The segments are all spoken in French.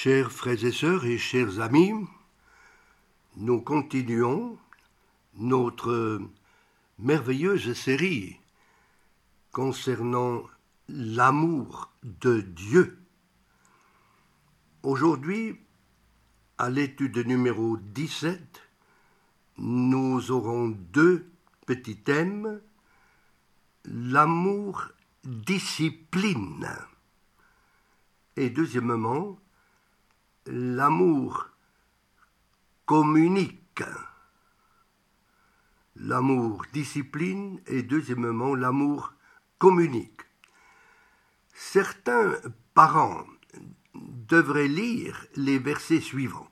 Chers frères et sœurs et chers amis, nous continuons notre merveilleuse série concernant l'amour de Dieu. Aujourd'hui, à l'étude numéro 17, nous aurons deux petits thèmes. L'amour discipline et deuxièmement, l'amour communique. L'amour discipline et deuxièmement, l'amour communique. Certains parents devraient lire les versets suivants.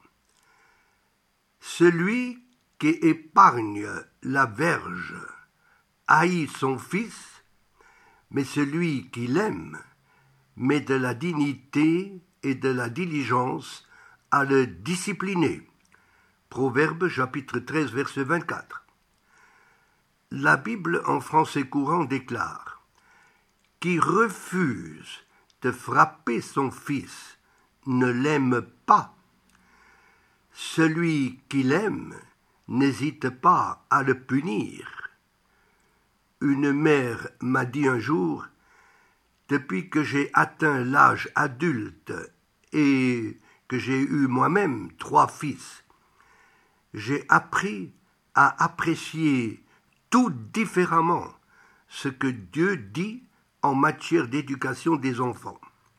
Celui qui épargne la verge haït son fils, mais celui qui l'aime met de la dignité et de la diligence à le discipliner. Proverbe chapitre 13 verset 24. La Bible en français courant déclare « Qui refuse de frapper son fils ne l'aime pas. Celui qui l'aime n'hésite pas à le punir. » Une mère m'a dit un jour « Depuis que j'ai atteint l'âge adulte et que j'ai eu moi-même 3 fils, j'ai appris à apprécier tout différemment ce que Dieu dit en matière d'éducation des enfants. »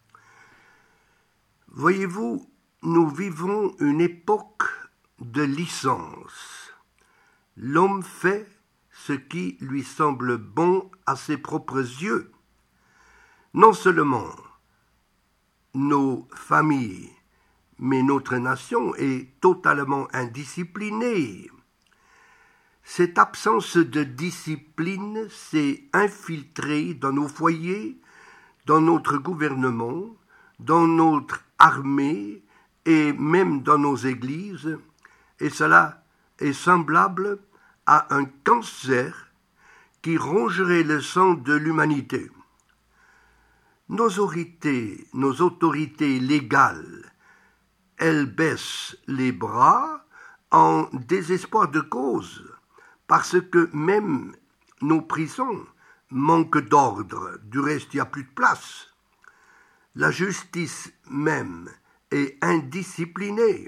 Voyez-vous, nous vivons une époque de licence. L'homme fait ce qui lui semble bon à ses propres yeux. Non seulement nos familles, mais notre nation est totalement indisciplinée. Cette absence de discipline s'est infiltrée dans nos foyers, dans notre gouvernement, dans notre armée et même dans nos églises, et cela est semblable à un cancer qui rongerait le sang de l'humanité. Nos autorités légales, elles baissent les bras en désespoir de cause, parce que même nos prisons manquent d'ordre, du reste il n'y a plus de place. La justice même est indisciplinée.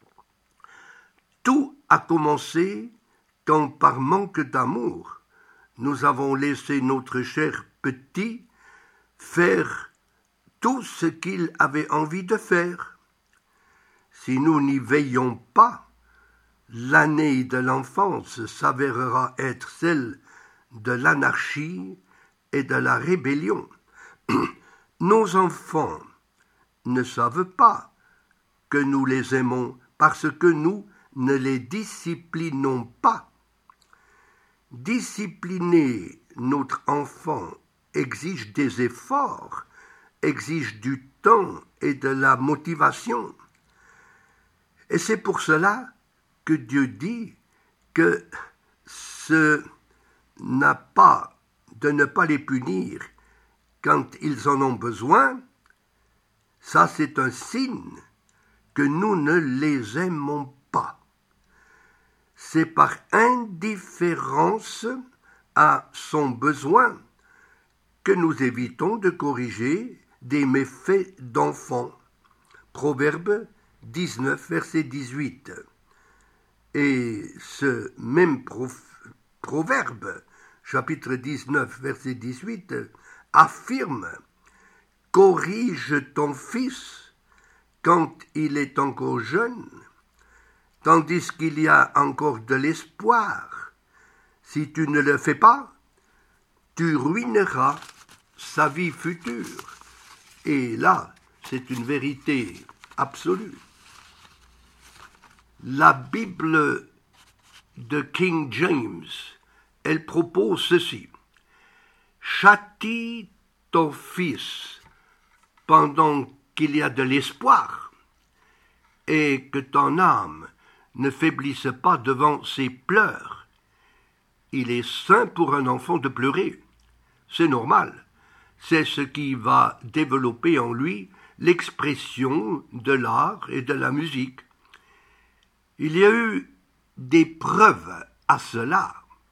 Tout a commencé quand, par manque d'amour, nous avons laissé notre cher petit faire tout ce qu'il avait envie de faire. Si nous n'y veillons pas, l'année de l'enfance s'avérera être celle de l'anarchie et de la rébellion. Nos enfants ne savent pas que nous les aimons parce que nous ne les disciplinons pas. Discipliner notre enfant exige des efforts, exige du temps et de la motivation. Et c'est pour cela que Dieu dit que ce n'a pas de ne pas les punir quand ils en ont besoin. Ça, c'est un signe que nous ne les aimons pas. C'est par indifférence à son besoin que nous évitons de corriger des méfaits d'enfants. Proverbe 19, verset 18. Et ce même proverbe, chapitre 19, verset 18, affirme « Corrige ton fils quand il est encore jeune, tandis qu'il y a encore de l'espoir. Si tu ne le fais pas, tu ruineras sa vie future. » Et là, c'est une vérité absolue. La Bible de King James, elle propose ceci. « Châtie ton fils pendant qu'il y a de l'espoir, et que ton âme ne faiblisse pas devant ses pleurs. Il est sain pour un enfant de pleurer. C'est normal. C'est ce qui va développer en lui l'expression de l'art et de la musique. Il y a eu des preuves à cela,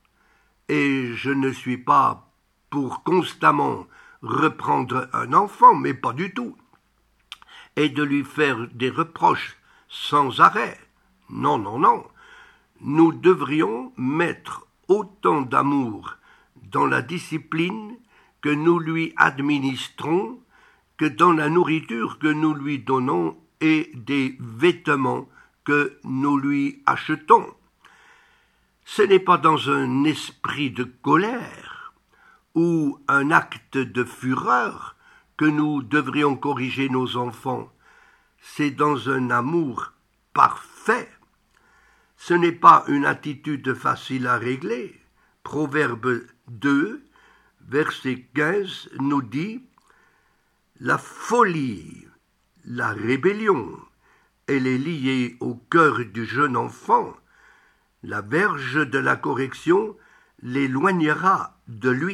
et je ne suis pas pour constamment reprendre un enfant, mais pas du tout, et de lui faire des reproches sans arrêt. Non, non, non. Nous devrions mettre autant d'amour dans la discipline que nous lui administrons que dans la nourriture que nous lui donnons et des vêtements que nous lui achetons. Ce n'est pas dans un esprit de colère ou un acte de fureur que nous devrions corriger nos enfants. C'est dans un amour parfait. Ce n'est pas une attitude facile à régler. Proverbe 2, verset 15 nous dit « La folie, la rébellion, elle est liée au cœur du jeune enfant. La verge de la correction l'éloignera de lui. »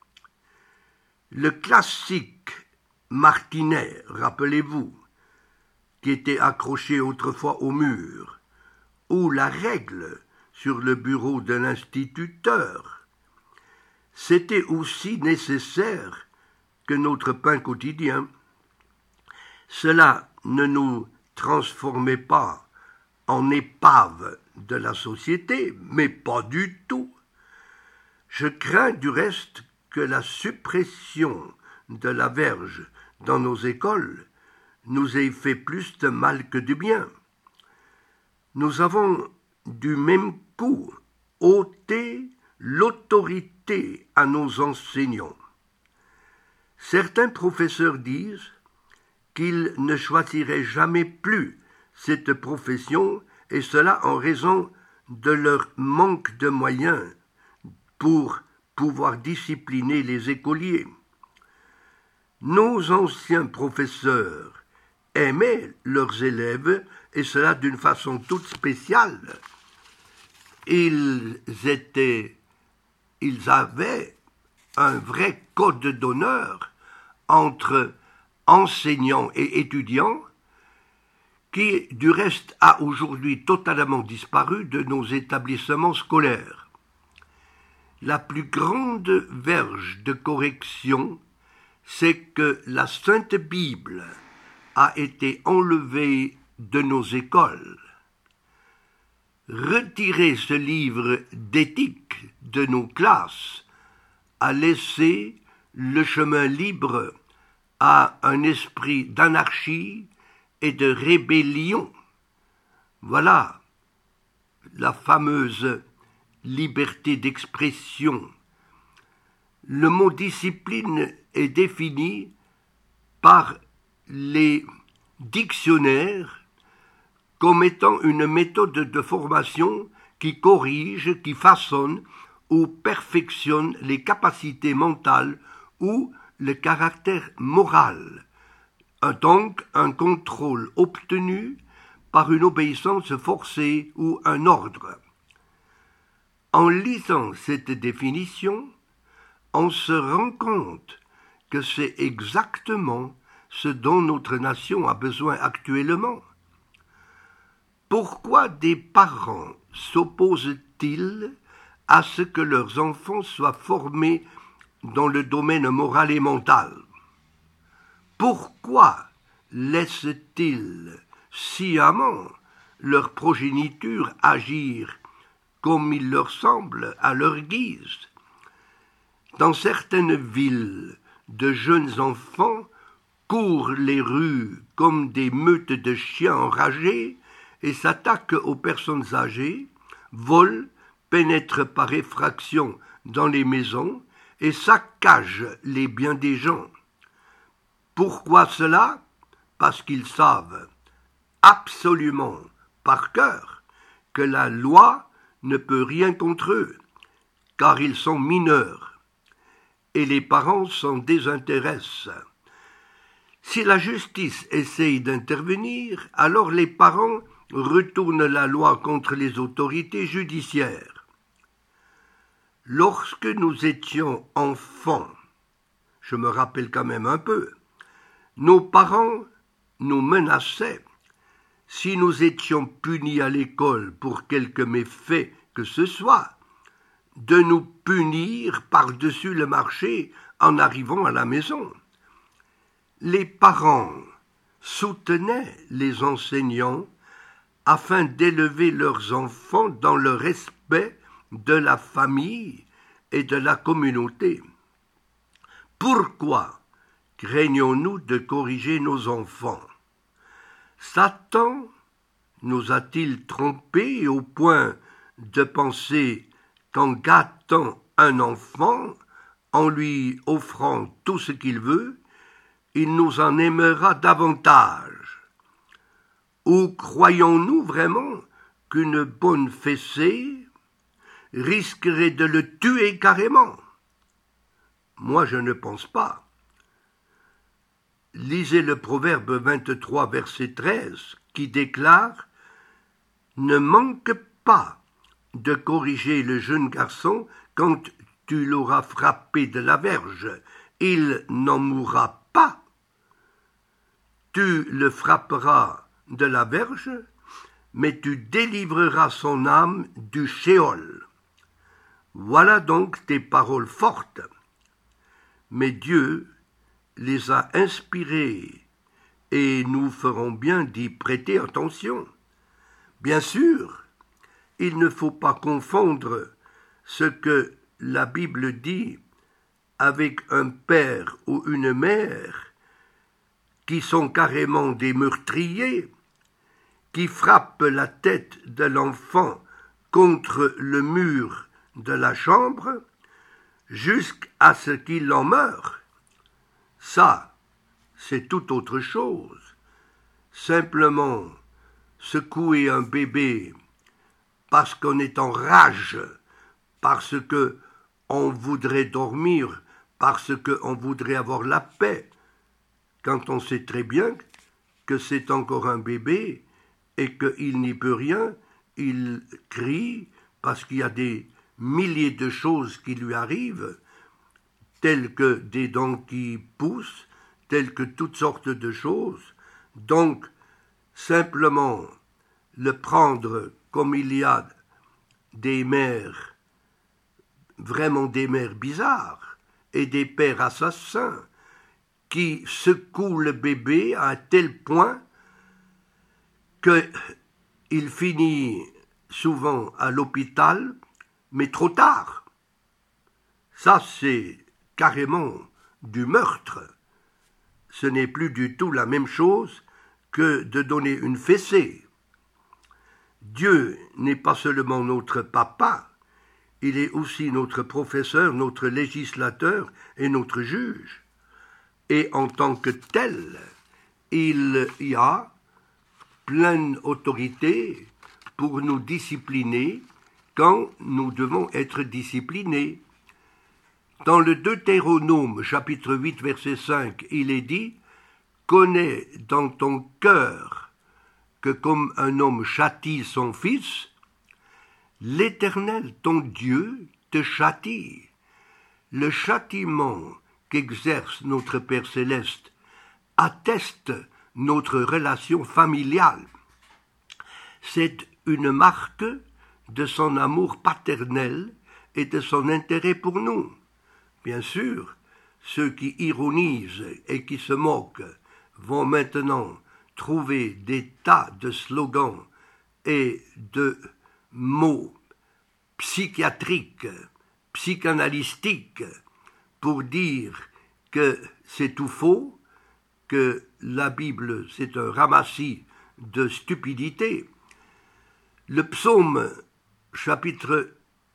Le classique martinet, rappelez-vous, qui était accroché autrefois au mur, ou la règle sur le bureau de l'instituteur, c'était aussi nécessaire que notre pain quotidien. Cela ne nous transformait pas en épave de la société, mais pas du tout. Je crains du reste que la suppression de la verge dans nos écoles nous ait fait plus de mal que du bien. Nous avons du même coup ôté l'autorité à nos enseignants. Certains professeurs disent qu'ils ne choisiraient jamais plus cette profession, et cela en raison de leur manque de moyens pour pouvoir discipliner les écoliers. Nos anciens professeurs aimaient leurs élèves, et cela d'une façon toute spéciale. Ils avaient un vrai code d'honneur entre enseignants et étudiants, qui du reste a aujourd'hui totalement disparu de nos établissements scolaires. La plus grande verge de correction, c'est que la Sainte Bible a été enlevée de nos écoles. Retirer ce livre d'éthique de nos classes a laissé le chemin libre à un esprit d'anarchie et de rébellion. Voilà la fameuse liberté d'expression. Le mot discipline est défini par les dictionnaires comme étant une méthode de formation qui corrige, qui façonne ou perfectionne les capacités mentales ou le caractère moral. Donc un contrôle obtenu par une obéissance forcée ou un ordre. En lisant cette définition, on se rend compte que c'est exactement ce dont notre nation a besoin actuellement. Pourquoi des parents s'opposent-ils à ce que leurs enfants soient formés dans le domaine moral et mental? Pourquoi laissent-ils sciemment leur progéniture agir comme il leur semble à leur guise? Dans certaines villes, de jeunes enfants courent les rues comme des meutes de chiens enragés et s'attaquent aux personnes âgées, volent, pénètrent par effraction dans les maisons et saccagent les biens des gens. Pourquoi cela? Parce qu'ils savent absolument par cœur que la loi ne peut rien contre eux, car ils sont mineurs, et les parents s'en désintéressent. Si la justice essaye d'intervenir, alors les parents retournent la loi contre les autorités judiciaires. Lorsque nous étions enfants, je me rappelle quand même un peu, nos parents nous menaçait, si nous étions punis à l'école pour quelque méfait que ce soit, de nous punir par-dessus le marché en arrivant à la maison. Les parents soutenaient les enseignants afin d'élever leurs enfants dans le respect de la famille et de la communauté. Pourquoi craignons-nous de corriger nos enfants? Satan nous a-t-il trompés au point de penser qu'en gâtant un enfant, en lui offrant tout ce qu'il veut, il nous en aimera davantage? Ou croyons-nous vraiment qu'une bonne fessée risquerait de le tuer carrément? Moi, je ne pense pas. Lisez le Proverbe 23, verset 13, qui déclare « Ne manque pas de corriger le jeune garçon quand tu l'auras frappé de la verge. Il n'en mourra pas. Tu le frapperas de la verge, mais tu délivreras son âme du Sheol. Voilà donc tes paroles fortes. Mais Dieu les a inspirées et nous ferons bien d'y prêter attention. Bien sûr, il ne faut pas confondre ce que la Bible dit avec un père ou une mère qui sont carrément des meurtriers, qui frappent la tête de l'enfant contre le mur de la chambre jusqu'à ce qu'il en meure. Ça, c'est tout autre chose. Simplement secouer un bébé parce qu'on est en rage, parce qu'on voudrait dormir, parce qu'on voudrait avoir la paix, quand on sait très bien que c'est encore un bébé et qu'il n'y peut rien, il crie parce qu'il y a des milliers de choses qui lui arrivent, telles que des dents qui poussent, telles que toutes sortes de choses. Donc, simplement le prendre comme il y a des mères, vraiment des mères bizarres, et des pères assassins, qui secouent le bébé à un tel point qu'il finit souvent à l'hôpital, mais trop tard. Ça, c'est carrément du meurtre. Ce n'est plus du tout la même chose que de donner une fessée. Dieu n'est pas seulement notre papa, il est aussi notre professeur, notre législateur et notre juge. Et en tant que tel, il y a pleine autorité pour nous discipliner quand nous devons être disciplinés. Dans le Deutéronome, chapitre 8, verset 5, il est dit « Connais dans ton cœur que comme un homme châtie son fils, l'Éternel, ton Dieu, te châtie. Le châtiment qu'exerce notre Père céleste atteste notre relation familiale. C'est une marque de son amour paternel et de son intérêt pour nous. Bien sûr, ceux qui ironisent et qui se moquent vont maintenant trouver des tas de slogans et de mots psychiatriques, psychanalystiques, pour dire que c'est tout faux, que la Bible c'est un ramassis de stupidité. Le psaume chapitre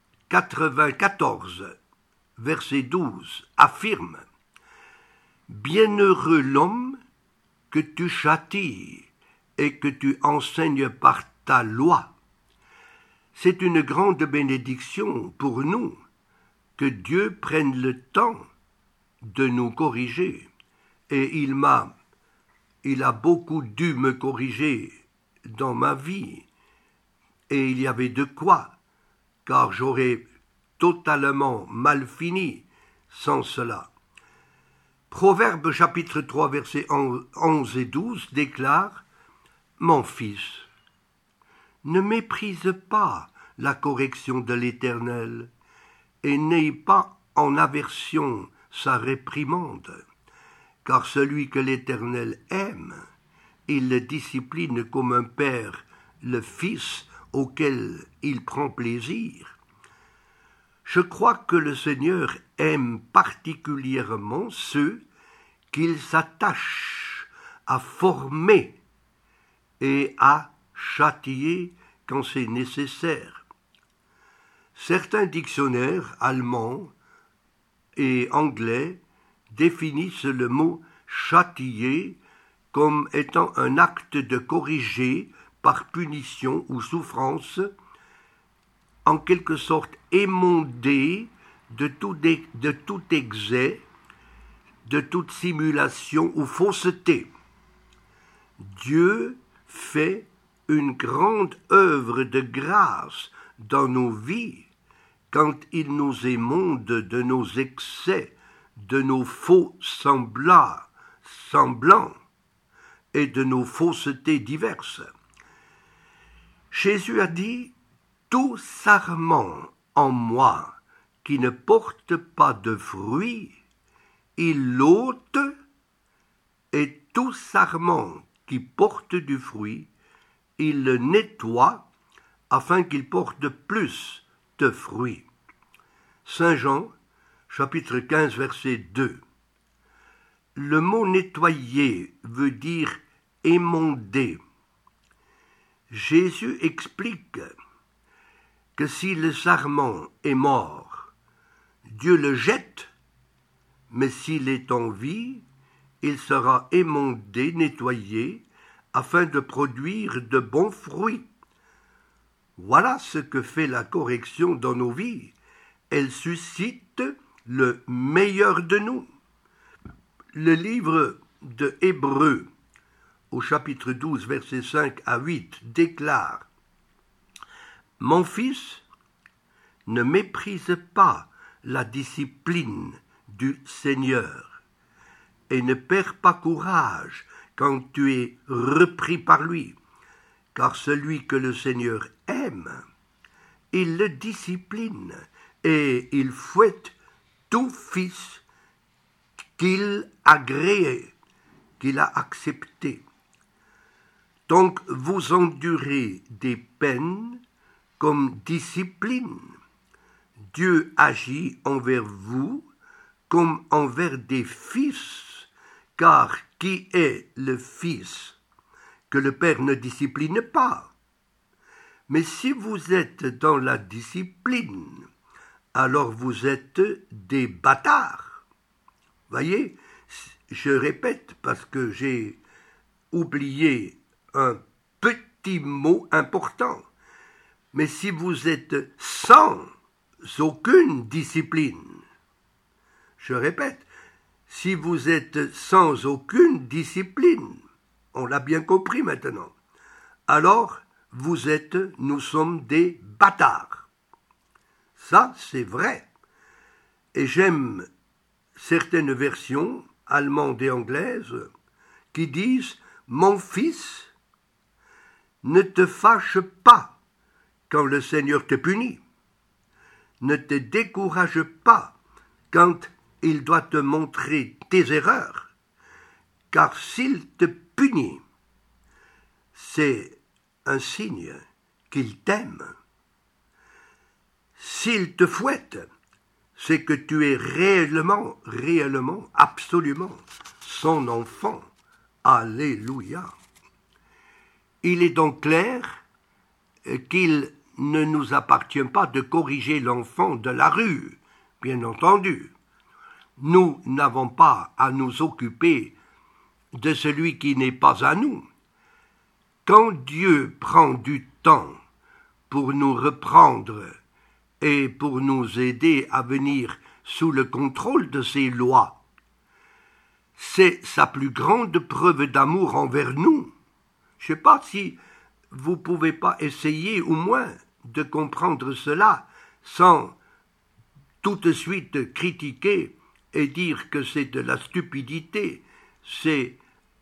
94, verset 12, affirme « Bienheureux l'homme que tu châties et que tu enseignes par ta loi. » C'est une grande bénédiction pour nous que Dieu prenne le temps de nous corriger. Et il a beaucoup dû me corriger dans ma vie. Et il y avait de quoi, car j'aurais totalement mal fini sans cela. Proverbe chapitre 3 versets 11 et 12 déclare « Mon fils, ne méprise pas la correction de l'Éternel et n'aie pas en aversion sa réprimande, car celui que l'Éternel aime, il le discipline comme un père le fils auquel il prend plaisir. » Je crois que le Seigneur aime particulièrement ceux qu'il s'attache à former et à châtier quand c'est nécessaire. Certains dictionnaires allemands et anglais définissent le mot châtier comme étant un acte de corriger par punition ou souffrance, en quelque sorte émondé de tout excès, de toute simulation ou fausseté. Dieu fait une grande œuvre de grâce dans nos vies quand il nous émonde de nos excès, de nos faux semblants et de nos faussetés diverses. Jésus a dit « Tout sarment en moi qui ne porte pas de fruits, il l'ôte, et tout sarment qui porte du fruit, il le nettoie afin qu'il porte plus de fruits. » Saint Jean, chapitre 15, verset 2. Le mot nettoyer veut dire émonder. Jésus explique que si le sarment est mort, Dieu le jette, mais s'il est en vie, il sera émondé, nettoyé, afin de produire de bons fruits. Voilà ce que fait la correction dans nos vies. Elle suscite le meilleur de nous. Le livre de Hébreux, au chapitre 12, versets 5 à 8, déclare « Mon fils, ne méprise pas la discipline du Seigneur et ne perds pas courage quand tu es repris par lui, car celui que le Seigneur aime, il le discipline et il fouette tout fils qu'il a agréé, qu'il a accepté. Donc vous endurez des peines comme discipline. Dieu agit envers vous comme envers des fils, car qui est le fils que le Père ne discipline pas? Mais si vous êtes dans la discipline, alors vous êtes des bâtards. Voyez, je répète parce que j'ai oublié un petit mot important. Mais si vous êtes sans aucune discipline, je répète, si vous êtes sans aucune discipline, on l'a bien compris maintenant, alors nous sommes des bâtards. Ça, c'est vrai. Et j'aime certaines versions, allemandes et anglaises, qui disent « Mon fils, ne te fâche pas quand le Seigneur te punit. Ne te décourage pas quand il doit te montrer tes erreurs, car s'il te punit, c'est un signe qu'il t'aime. S'il te fouette, c'est que tu es réellement, absolument son enfant. Alléluia. Il est donc clair qu'il ne nous appartient pas de corriger l'enfant de la rue, bien entendu. Nous n'avons pas à nous occuper de celui qui n'est pas à nous. Quand Dieu prend du temps pour nous reprendre et pour nous aider à venir sous le contrôle de ses lois, c'est sa plus grande preuve d'amour envers nous. Je ne sais pas si vous ne pouvez pas essayer au moins de comprendre cela sans tout de suite critiquer et dire que c'est de la stupidité, c'est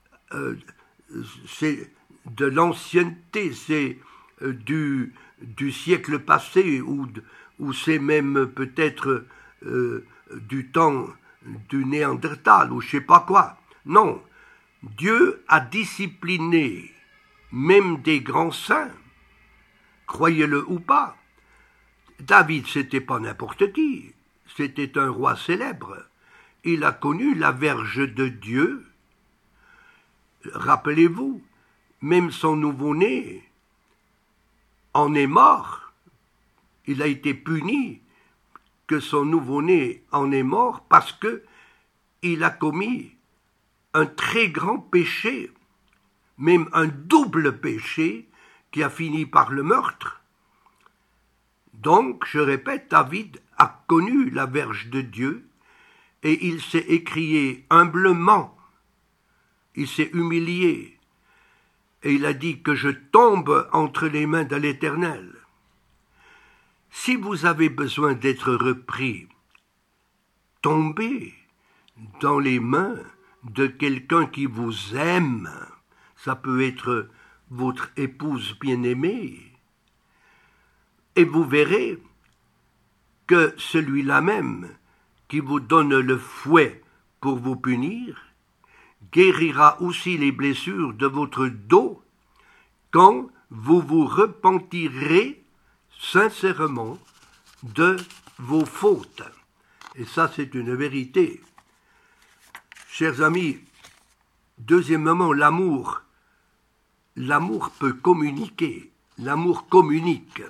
de l'ancienneté, c'est du siècle passé, ou c'est même peut-être du temps du Néandertal, ou je sais pas quoi. Non, Dieu a discipliné même des grands saints, croyez-le ou pas. David, c'était pas n'importe qui, c'était un roi célèbre. Il a connu la verge de Dieu. Rappelez-vous, même son nouveau-né en est mort. Il a été puni que son nouveau-né en est mort parce que il a commis un très grand péché, même un double péché qui a fini par le meurtre. Donc, je répète, David a connu la verge de Dieu et il s'est écrié humblement, il s'est humilié et il a dit que je tombe entre les mains de l'Éternel. Si vous avez besoin d'être repris, tombez dans les mains de quelqu'un qui vous aime. Ça peut être votre épouse bien-aimée. Et vous verrez que celui-là même qui vous donne le fouet pour vous punir guérira aussi les blessures de votre dos quand vous vous repentirez sincèrement de vos fautes. Et ça, c'est une vérité. Chers amis, deuxièmement, l'amour. L'amour peut communiquer. L'amour communique.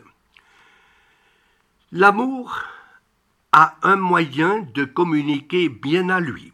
L'amour a un moyen de communiquer bien à lui.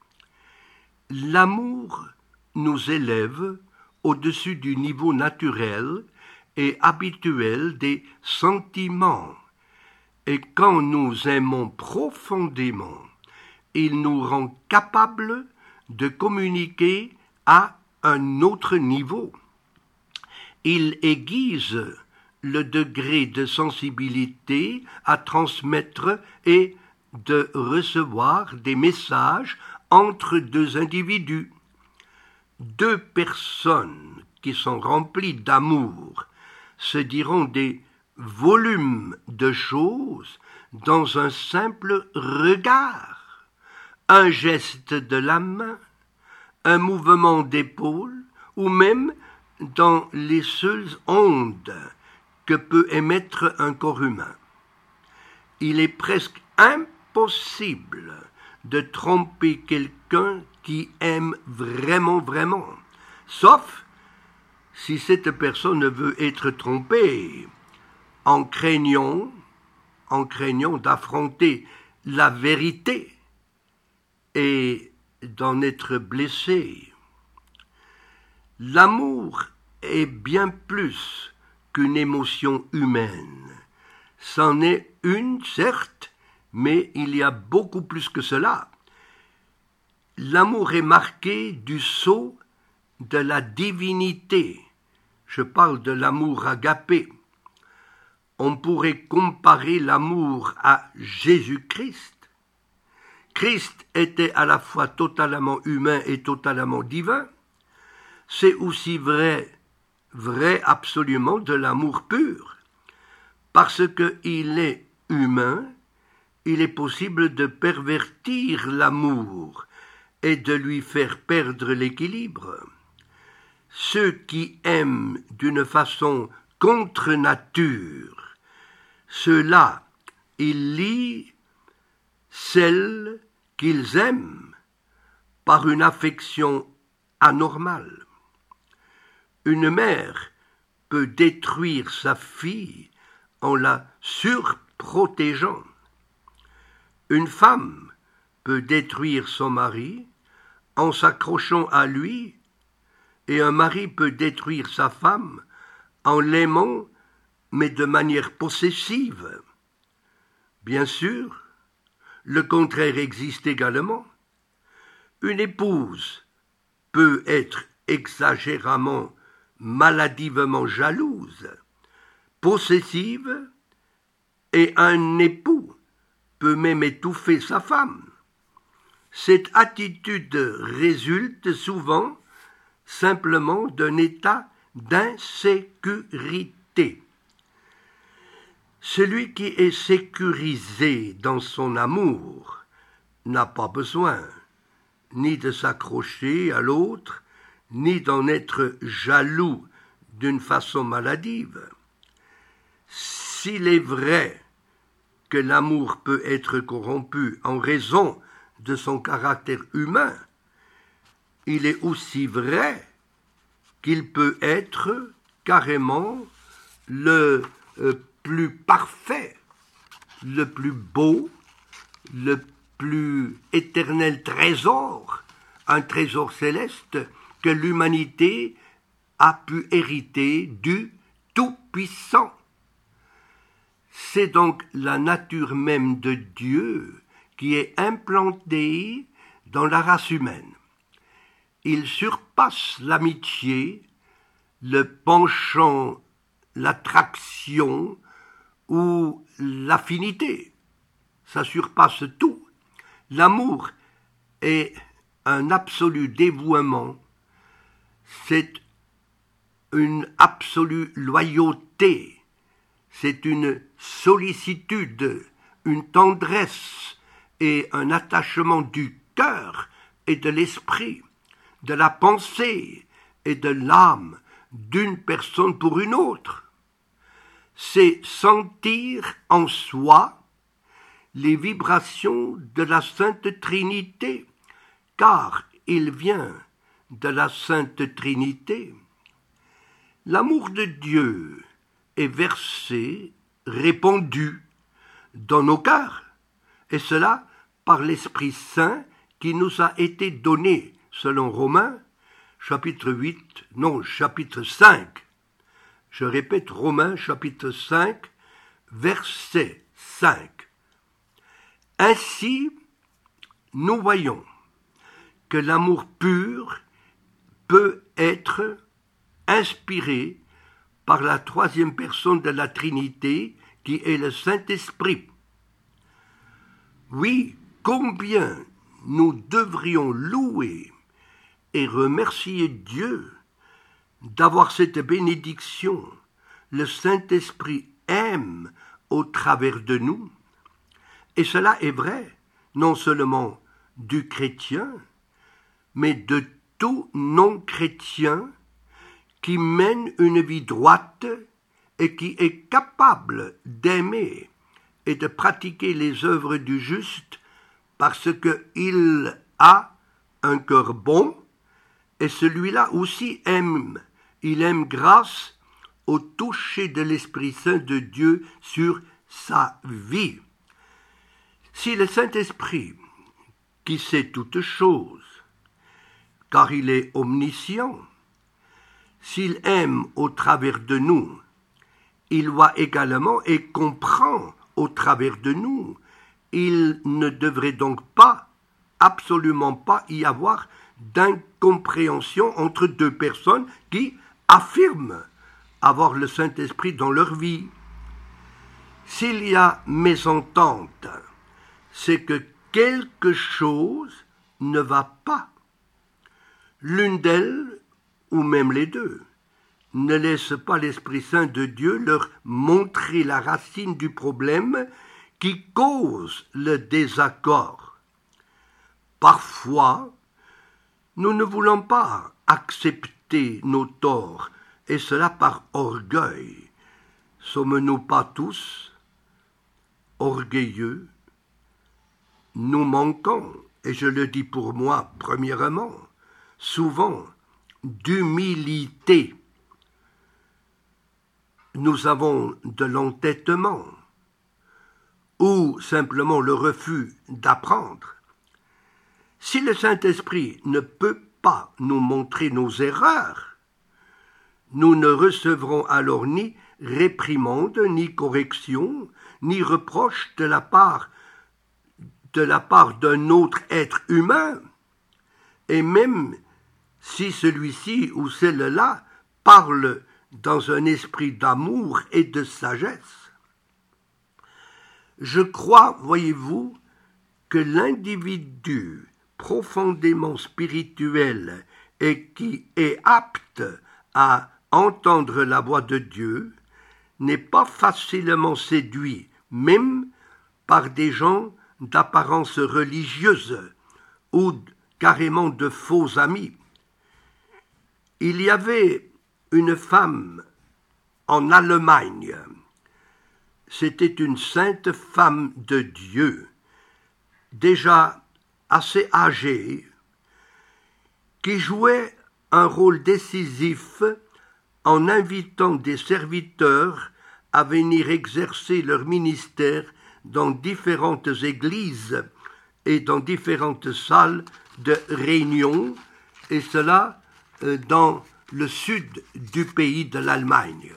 L'amour nous élève au-dessus du niveau naturel et habituel des sentiments. Et quand nous aimons profondément, il nous rend capables de communiquer à un autre niveau. Il aiguise le degré de sensibilité à transmettre et de recevoir des messages entre deux individus. Deux personnes qui sont remplies d'amour se diront des volumes de choses dans un simple regard, un geste de la main, un mouvement d'épaule ou même dans les seules ondes que peut émettre un corps humain. Il est presque impossible de tromper quelqu'un qui aime vraiment, vraiment, sauf si cette personne veut être trompée en craignant d'affronter la vérité et d'en être blessé. L'amour est bien plus qu'une émotion humaine. C'en est une, certes, mais il y a beaucoup plus que cela. L'amour est marqué du sceau de la divinité. Je parle de l'amour agapé. On pourrait comparer l'amour à Jésus-Christ. Christ était à la fois totalement humain et totalement divin. C'est aussi vrai absolument de l'amour pur. Parce qu'il est humain, il est possible de pervertir l'amour et de lui faire perdre l'équilibre. Ceux qui aiment d'une façon contre nature, ceux-là, ils lient celle qu'ils aiment par une affection anormale. Une mère peut détruire sa fille en la surprotégeant. Une femme peut détruire son mari en s'accrochant à lui, et un mari peut détruire sa femme en l'aimant, mais de manière possessive. Bien sûr, le contraire existe également. Une épouse peut être exagérément, maladivement jalouse, possessive, et un époux peut même étouffer sa femme. Cette attitude résulte souvent simplement d'un état d'insécurité. Celui qui est sécurisé dans son amour n'a pas besoin ni de s'accrocher à l'autre, ni d'en être jaloux d'une façon maladive. S'il est vrai que l'amour peut être corrompu en raison de son caractère humain, il est aussi vrai qu'il peut être carrément le plus parfait, le plus beau, le plus éternel trésor, un trésor céleste que l'humanité a pu hériter du Tout-Puissant. C'est donc la nature même de Dieu qui est implantée dans la race humaine. Il surpasse l'amitié, le penchant, l'attraction ou l'affinité. Ça surpasse tout. L'amour est un absolu dévouement, c'est une absolue loyauté, c'est une sollicitude, une tendresse et un attachement du cœur et de l'esprit, de la pensée et de l'âme d'une personne pour une autre. C'est sentir en soi les vibrations de la Sainte Trinité, car il vient de la Sainte Trinité. L'amour de Dieu est versé, répandu dans nos cœurs, et cela par l'Esprit Saint qui nous a été donné, selon Romains, chapitre 5. Je répète, Romains, chapitre 5, verset 5. Ainsi, nous voyons que l'amour pur peut être inspiré par la troisième personne de la Trinité, qui est le Saint-Esprit. Oui, combien nous devrions louer et remercier Dieu d'avoir cette bénédiction. Le Saint-Esprit aime au travers de nous, et cela est vrai non seulement du chrétien, mais de tout non-chrétien qui mène une vie droite et qui est capable d'aimer et de pratiquer les œuvres du juste parce qu'il a un cœur bon, et celui-là aussi aime. Il aime grâce au toucher de l'Esprit Saint de Dieu sur sa vie. Si le Saint-Esprit, qui sait toutes choses, car il est omniscient, s'il aime au travers de nous, il voit également et comprend au travers de nous. Il ne devrait donc pas, absolument pas, y avoir d'incompréhension entre deux personnes qui affirment avoir le Saint-Esprit dans leur vie. S'il y a mésentente, c'est que quelque chose ne va pas. L'une d'elles, ou même les deux, ne laisse pas l'Esprit Saint de Dieu leur montrer la racine du problème qui cause le désaccord. Parfois, nous ne voulons pas accepter nos torts, et cela par orgueil. Sommes-nous pas tous orgueilleux? Nous manquons, et je le dis pour moi premièrement, souvent d'humilité. Nous avons de l'entêtement ou simplement le refus d'apprendre. Si le Saint-Esprit ne peut pas nous montrer nos erreurs, nous ne recevrons alors ni réprimande, ni correction, ni reproche de la part d'un autre être humain, et même si celui-ci ou celle-là parle dans un esprit d'amour et de sagesse. Je crois, voyez-vous, que l'individu profondément spirituel et qui est apte à entendre la voix de Dieu n'est pas facilement séduit, même par des gens d'apparence religieuse ou carrément de faux amis. Il y avait une femme en Allemagne. C'était une sainte femme de Dieu, déjà assez âgée, qui jouait un rôle décisif en invitant des serviteurs à venir exercer leur ministère dans différentes églises et dans différentes salles de réunion, et cela dans le sud du pays de l'Allemagne.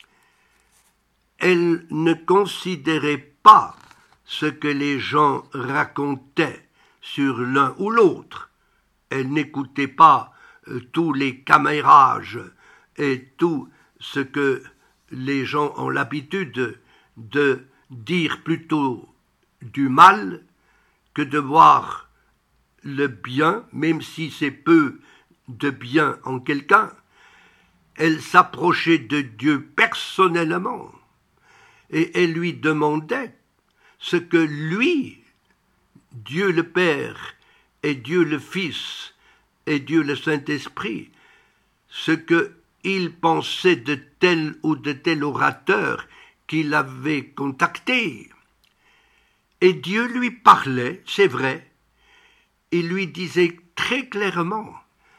Elle ne considérait pas ce que les gens racontaient sur l'un ou l'autre. Elle n'écoutait pas tous les cammérages et tout ce que les gens ont l'habitude de dire plutôt du mal que de voir le bien, même si c'est peu de bien en quelqu'un. Elle s'approchait de Dieu personnellement et elle lui demandait ce que lui, Dieu le Père et Dieu le Fils et Dieu le Saint-Esprit, ce qu'il pensait de tel ou de tel orateur qu'il avait contacté. Et Dieu lui parlait, c'est vrai, il lui disait très clairement,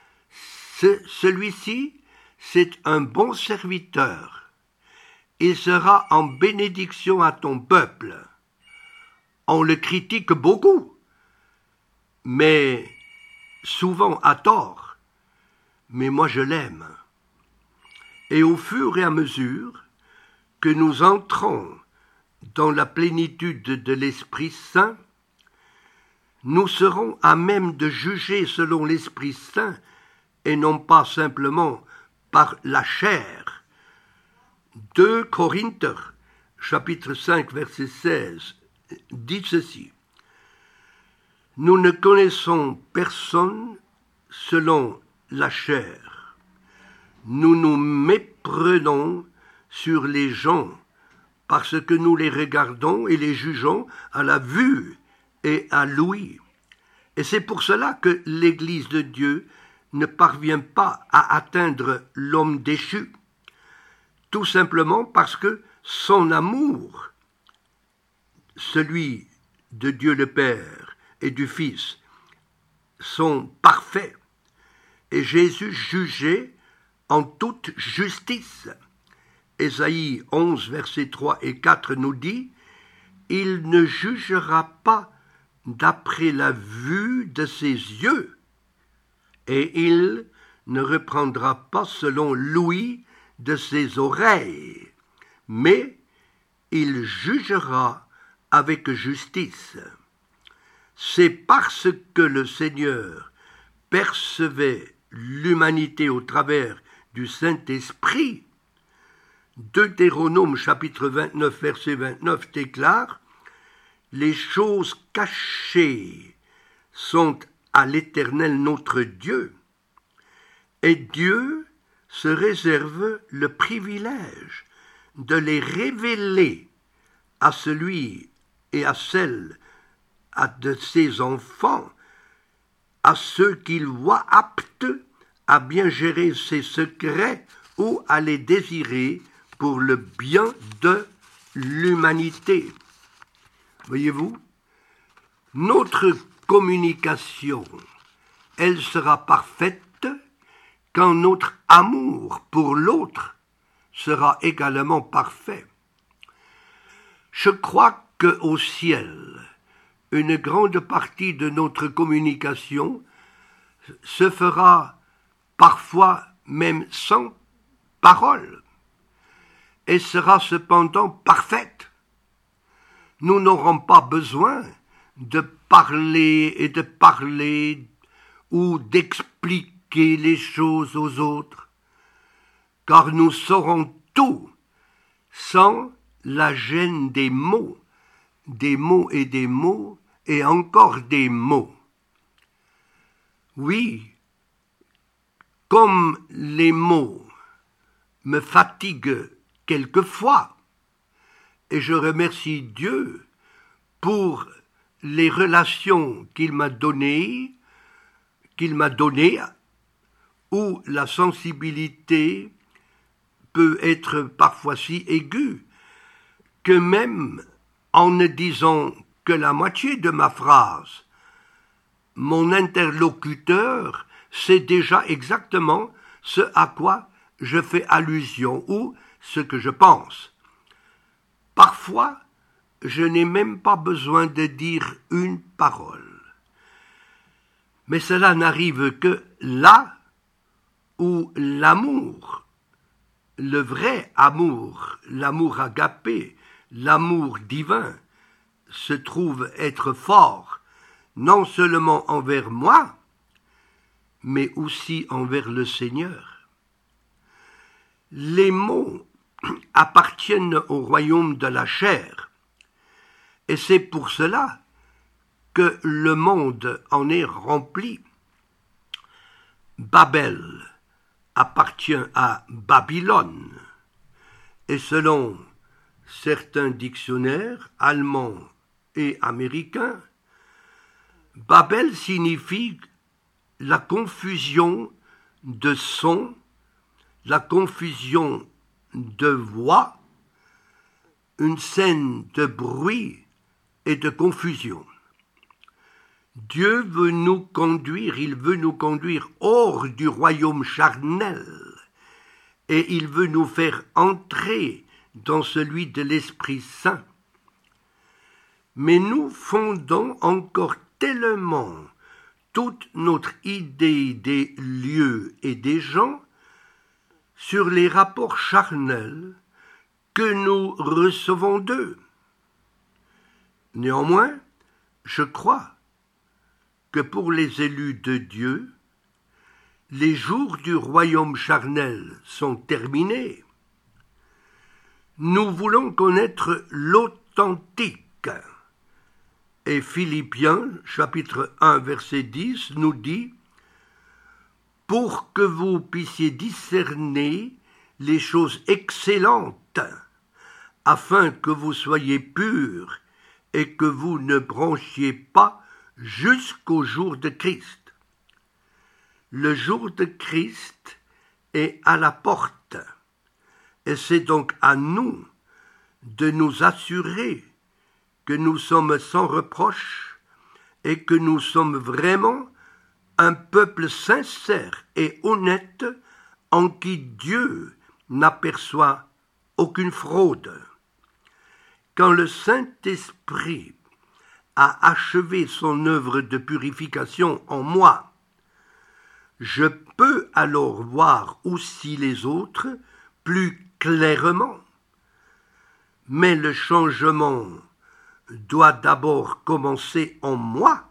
celui-ci, c'est un bon serviteur. Il sera en bénédiction à ton peuple. On le critique beaucoup, mais souvent à tort. Mais moi je l'aime. Et au fur et à mesure que nous entrons dans la plénitude de l'Esprit Saint, nous serons à même de juger selon l'Esprit Saint et non pas simplement par la chair. 2 Corinthiens, chapitre 5, verset 16, dit ceci. Nous ne connaissons personne selon la chair. Nous nous méprenons sur les gens parce que nous les regardons et les jugeons à la vue et à l'ouïe. Et c'est pour cela que l'Église de Dieu ne parvient pas à atteindre l'homme déchu, tout simplement parce que son amour, celui de Dieu le Père et du Fils, sont parfaits. Et Jésus jugeait en toute justice. Ésaïe 11, versets 3 et 4 nous dit « Il ne jugera pas d'après la vue de ses yeux, et il ne reprendra pas selon l'ouïe de ses oreilles, mais il jugera avec justice. » C'est parce que le Seigneur percevait l'humanité au travers du Saint-Esprit. Deutéronome chapitre 29, verset 29 déclare « Les choses cachées sont à l'Éternel notre Dieu, et Dieu se réserve le privilège de les révéler à celui et à celle de ses enfants, à ceux qu'il voit aptes à bien gérer ses secrets ou à les désirer pour le bien de l'humanité. » Voyez-vous, notre communication, elle sera parfaite quand notre amour pour l'autre sera également parfait. Je crois qu'au ciel, une grande partie de notre communication se fera parfois même sans parole, et sera cependant parfaite. Nous n'aurons pas besoin de parler et de parler ou d'expliquer les choses aux autres, car nous saurons tout sans la gêne des mots et des mots et encore des mots. Oui, comme les mots me fatiguent quelquefois, et je remercie Dieu pour les relations qu'il m'a données, où la sensibilité peut être parfois si aiguë que même en ne disant que la moitié de ma phrase, mon interlocuteur sait déjà exactement ce à quoi je fais allusion ou ce que je pense. Parfois, je n'ai même pas besoin de dire une parole. Mais cela n'arrive que là où l'amour, le vrai amour, l'amour agapé, l'amour divin, se trouve être fort, non seulement envers moi, mais aussi envers le Seigneur. Les mots appartiennent au royaume de la chair, et c'est pour cela que le monde en est rempli. Babel appartient à Babylone, et selon certains dictionnaires allemands et américains, Babel signifie la confusion de sons, la confusion de voix, une scène de bruit et de confusion. Dieu veut nous conduire, il veut nous conduire hors du royaume charnel et il veut nous faire entrer dans celui de l'Esprit Saint. Mais nous fondons encore tellement toute notre idée des lieux et des gens sur les rapports charnels que nous recevons d'eux. Néanmoins, je crois que pour les élus de Dieu, les jours du royaume charnel sont terminés. Nous voulons connaître l'authentique. Et Philippiens, chapitre 1, verset 10, nous dit « Pour que vous puissiez discerner les choses excellentes, afin que vous soyez purs et que vous ne branchiez pas jusqu'au jour de Christ. » Le jour de Christ est à la porte, et c'est donc à nous de nous assurer que nous sommes sans reproche et que nous sommes vraiment un peuple sincère et honnête en qui Dieu n'aperçoit aucune fraude. Quand le Saint-Esprit a achevé son œuvre de purification en moi, je peux alors voir aussi les autres plus clairement. Mais le changement doit d'abord commencer en moi.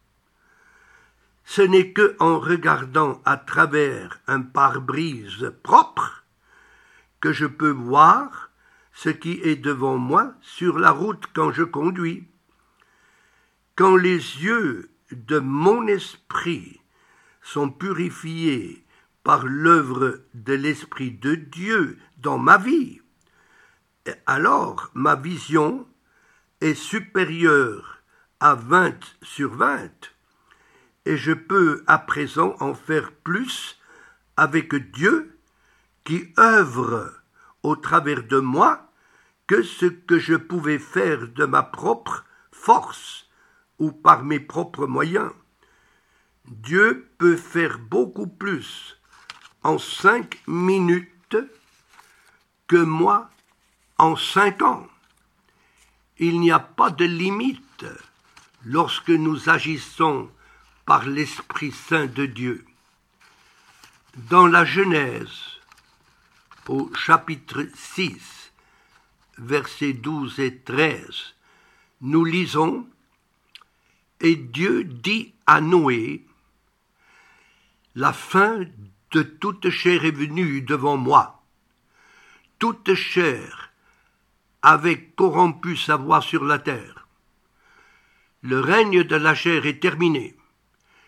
Ce n'est qu'en regardant à travers un pare-brise propre que je peux voir ce qui est devant moi sur la route quand je conduis. Quand les yeux de mon esprit sont purifiés par l'œuvre de l'Esprit de Dieu dans ma vie, alors ma vision est supérieure à 20 sur 20 et je peux à présent en faire plus avec Dieu qui œuvre au travers de moi que ce que je pouvais faire de ma propre force ou par mes propres moyens. Dieu peut faire beaucoup plus en 5 minutes que moi en 5 ans. Il n'y a pas de limite lorsque nous agissons par l'Esprit Saint de Dieu. Dans la Genèse, au chapitre 6, versets 12 et 13, nous lisons « Et Dieu dit à Noé, « La fin de toute chair est venue devant moi. Toute chair avait corrompu sa voie sur la terre. Le règne de la chair est terminé.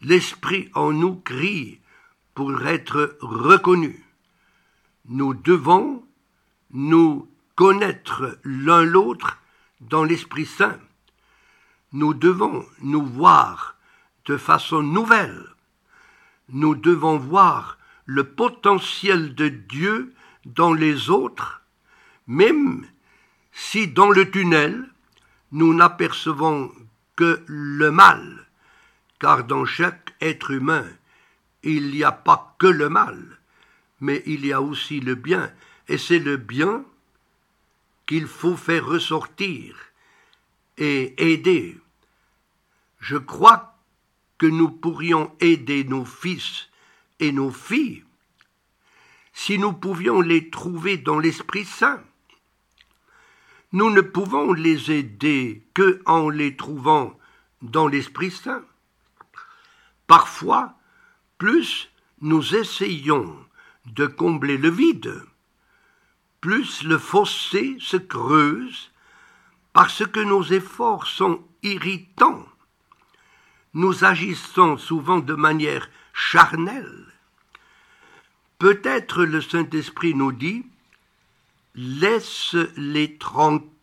L'esprit en nous crie pour être reconnu. Nous devons nous connaître l'un l'autre dans l'Esprit Saint. Nous devons nous voir de façon nouvelle. Nous devons voir le potentiel de Dieu dans les autres, même si dans le tunnel, nous n'apercevons que le mal, car dans chaque être humain, il n'y a pas que le mal, mais il y a aussi le bien, et c'est le bien qu'il faut faire ressortir et aider. Je crois que nous pourrions aider nos fils et nos filles si nous pouvions les trouver dans l'Esprit Saint. Nous ne pouvons les aider qu'en les trouvant dans l'Esprit Saint. Parfois, plus nous essayons de combler le vide, plus le fossé se creuse parce que nos efforts sont irritants. Nous agissons souvent de manière charnelle. Peut-être le Saint-Esprit nous dit « laisse-les tranquilles »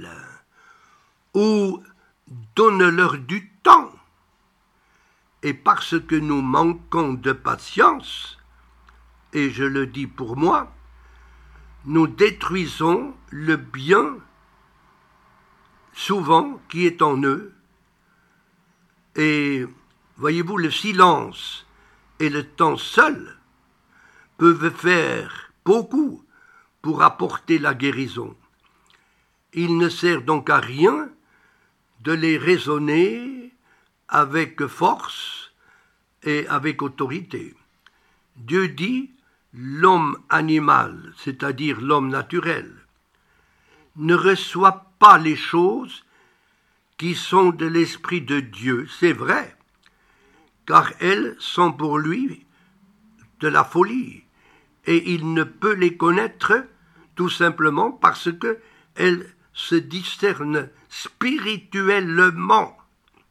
ou « donne-leur du temps ». Et parce que nous manquons de patience, et je le dis pour moi, nous détruisons le bien souvent qui est en eux. Et voyez-vous, le silence et le temps seuls peuvent faire beaucoup pour apporter la guérison. Il ne sert donc à rien de les raisonner avec force et avec autorité. Dieu dit l'homme animal, c'est-à-dire l'homme naturel, ne reçoit pas les choses qui sont de l'Esprit de Dieu, c'est vrai, car elles sont pour lui de la folie, et il ne peut les connaître tout simplement parce qu'elles se discernent spirituellement.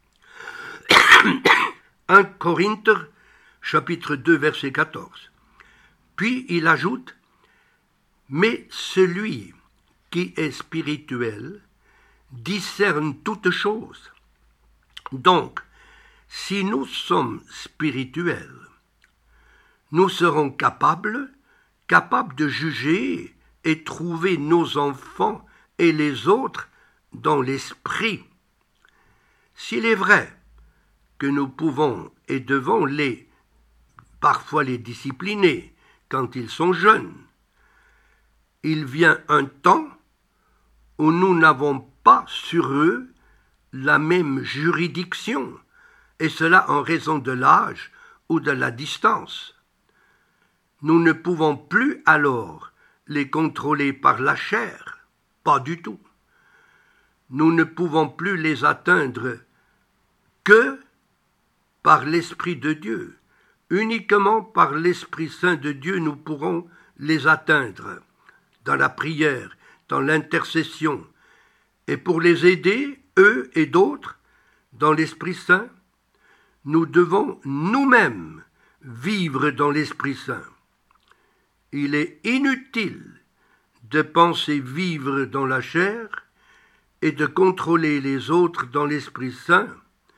1 Corinthiens, chapitre 2, verset 14. Puis il ajoute « Mais celui qui est spirituel discerne toutes choses. Donc, si nous sommes spirituels, nous serons capables de juger et trouver nos enfants et les autres dans l'esprit. S'il est vrai que nous pouvons et devons parfois les discipliner quand ils sont jeunes, il vient un temps où nous n'avons pas sur eux la même juridiction, et cela en raison de l'âge ou de la distance. Nous ne pouvons plus alors les contrôler par la chair, pas du tout. Nous ne pouvons plus les atteindre que par l'Esprit de Dieu. Uniquement par l'Esprit Saint de Dieu nous pourrons les atteindre dans la prière, dans l'intercession, et pour les aider, eux et d'autres, dans l'Esprit Saint, nous devons nous-mêmes vivre dans l'Esprit Saint. Il est inutile de penser vivre dans la chair et de contrôler les autres dans l'Esprit Saint,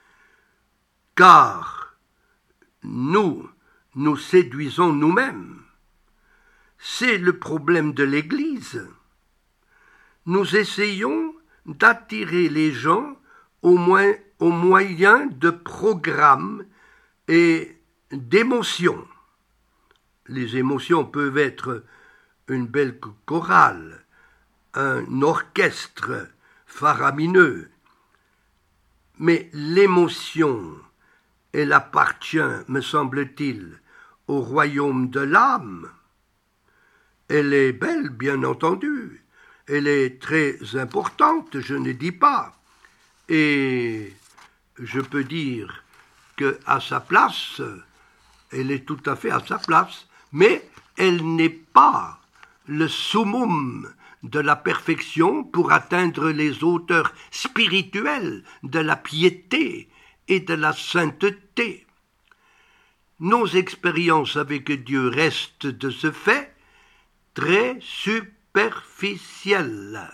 car nous séduisons nous-mêmes. C'est le problème de l'Église. Nous essayons d'attirer les gens au moyen de programmes et d'émotions. Les émotions peuvent être une belle chorale, un orchestre faramineux, mais l'émotion, elle appartient, me semble-t-il, au royaume de l'âme. Elle est belle, bien entendu, elle est très importante, je ne dis pas, et je peux dire qu'à sa place, elle est tout à fait à sa place, mais elle n'est pas le summum de la perfection pour atteindre les hauteurs spirituelles de la piété et de la sainteté. nos expériences avec Dieu restent de ce fait très superficielles.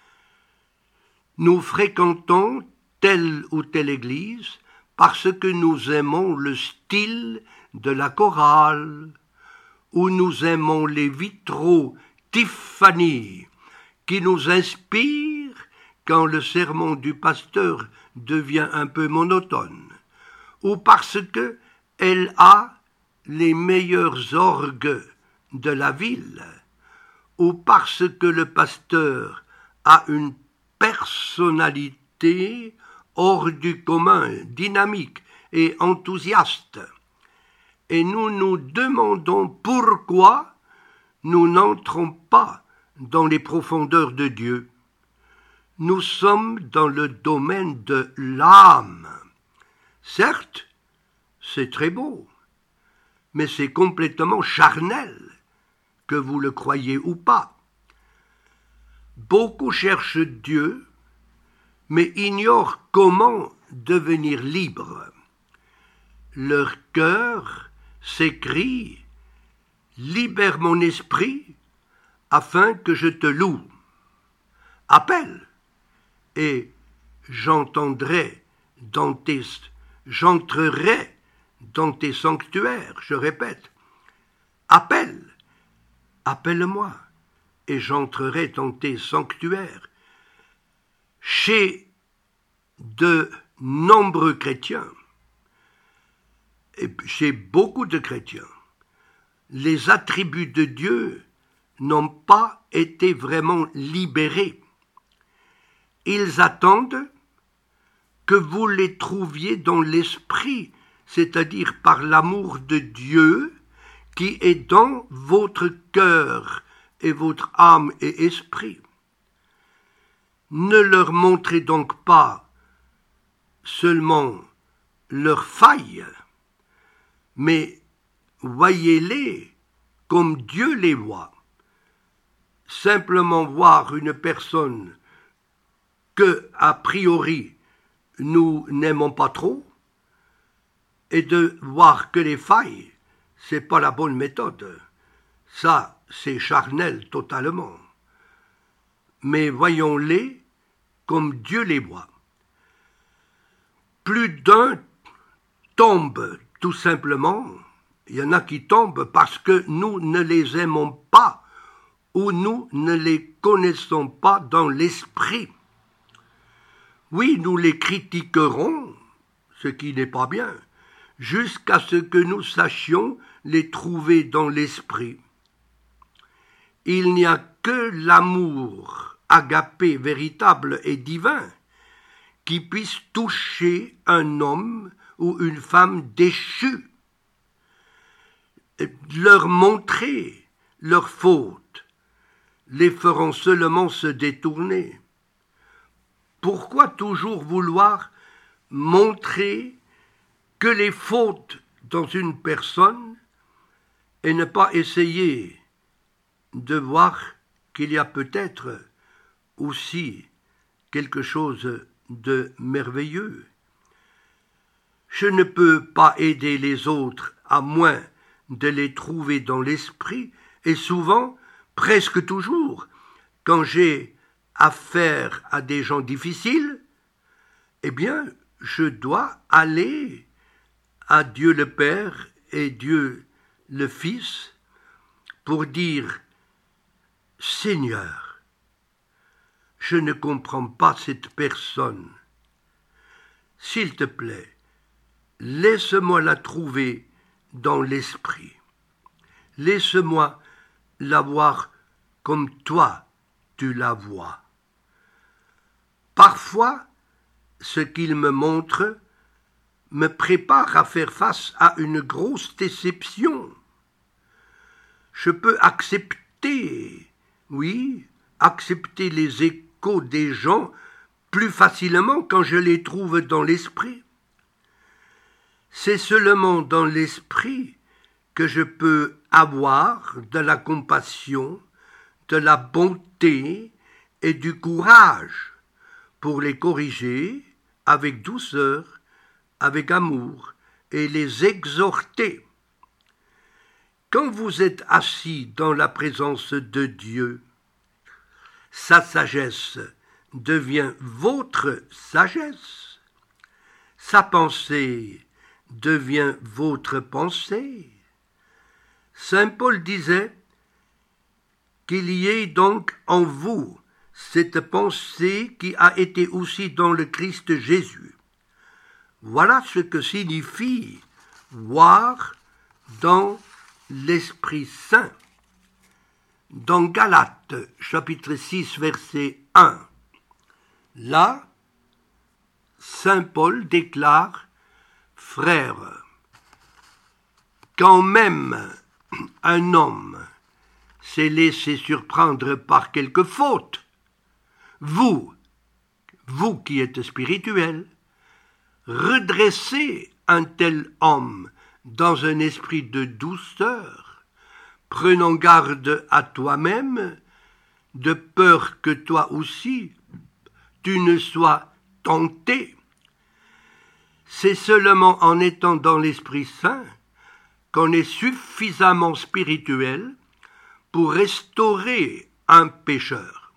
Nous fréquentons telle ou telle église parce que nous aimons le style de la chorale, ou nous aimons les vitraux Tiffany qui nous inspirent quand le sermon du pasteur devient un peu monotone, ou parce que elle a les meilleurs orgues de la ville, ou parce que le pasteur a une personnalité hors du commun, dynamique et enthousiaste. Et nous nous demandons pourquoi nous n'entrons pas dans les profondeurs de Dieu. Nous sommes dans le domaine de l'âme. Certes, c'est très beau, mais c'est complètement charnel, que vous le croyez ou pas. Beaucoup cherchent Dieu, mais ignorent comment devenir libres. Leur cœur s'écrie « Libère mon esprit afin que je te loue. Appelle, et j'entrerai dans tes sanctuaires, je répète. Appelle, appelle-moi, et j'entrerai dans tes sanctuaires. » Chez de nombreux chrétiens, et chez beaucoup de chrétiens, les attributs de Dieu n'ont pas été vraiment libérés. Ils attendent que vous les trouviez dans l'esprit, c'est-à-dire par l'amour de Dieu qui est dans votre cœur et votre âme et esprit. Ne leur montrez donc pas seulement leurs failles, mais voyez-les comme Dieu les voit. Simplement voir une personne que, a priori, nous n'aimons pas trop, et de voir que les failles, c'est pas la bonne méthode. Ça, c'est charnel totalement. Mais voyons-les comme Dieu les voit. Plus d'un tombe tout simplement. Il y en a qui tombent parce que nous ne les aimons pas ou nous ne les connaissons pas dans l'esprit. Oui, nous les critiquerons, ce qui n'est pas bien, jusqu'à ce que nous sachions les trouver dans l'esprit. Il n'y a que l'amour agapé véritable et divin qui puisse toucher un homme ou une femme déchue, leur montrer leurs fautes, les feront seulement se détourner. Pourquoi toujours vouloir montrer que les fautes dans une personne et ne pas essayer de voir qu'il y a peut-être aussi quelque chose de merveilleux? Je ne peux pas aider les autres à moins de les trouver dans l'esprit, et souvent, presque toujours, quand j'ai affaire à des gens difficiles, eh bien, je dois aller à Dieu le Père et Dieu le Fils pour dire « Seigneur, je ne comprends pas cette personne. S'il te plaît, laisse-moi la trouver dans l'esprit. Laisse-moi la voir comme toi tu la vois. » Parfois, ce qu'il me montre me prépare à faire face à une grosse déception. Je peux accepter, oui, accepter les échos des gens plus facilement quand je les trouve dans l'esprit. C'est seulement dans l'esprit que je peux avoir de la compassion, de la bonté et du courage pour les corriger avec douceur, avec amour, et les exhorter Quand vous êtes assis dans la présence de Dieu, sa sagesse devient votre sagesse. Sa pensée devient votre pensée. Saint Paul disait qu'il y ait donc en vous cette pensée qui a été aussi dans le Christ Jésus. Voilà ce que signifie voir dans l'Esprit Saint. Dans Galates, chapitre 6, verset 1, là, Saint Paul déclare « Frères, quand même un homme s'est laissé surprendre par quelque faute, vous qui êtes spirituels, redressez un tel homme dans un esprit de douceur, prenant garde à toi-même, de peur que toi aussi tu ne sois tenté. C'est seulement en étant dans l'Esprit Saint qu'on est suffisamment spirituel pour restaurer un pécheur.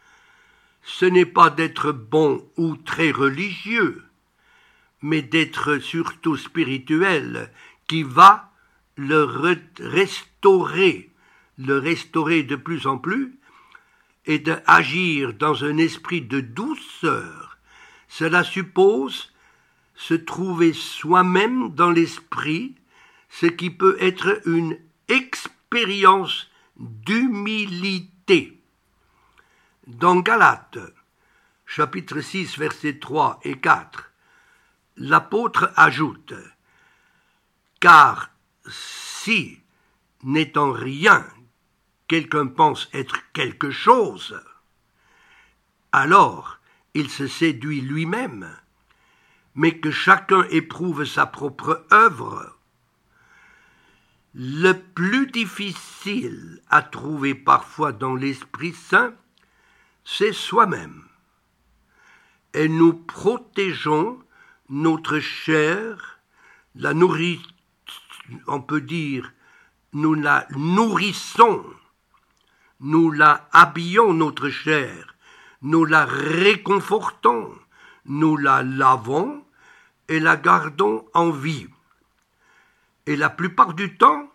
Ce n'est pas d'être bon ou très religieux, mais d'être surtout spirituel qui va le restaurer de plus en plus et d'agir dans un esprit de douceur. Cela suppose se trouver soi-même dans l'esprit, ce qui peut être une expérience d'humilité. Dans Galates, chapitre 6, versets 3 et 4, l'apôtre ajoute « Car si, n'étant rien, quelqu'un pense être quelque chose, alors il se séduit lui-même, mais que chacun éprouve sa propre œuvre. Le plus difficile à trouver parfois dans l'Esprit Saint, c'est soi-même. Et nous protégeons notre chair, on peut dire, nous la nourrissons, nous la habillons notre chair, nous la réconfortons, nous la lavons et la gardons en vie. Et la plupart du temps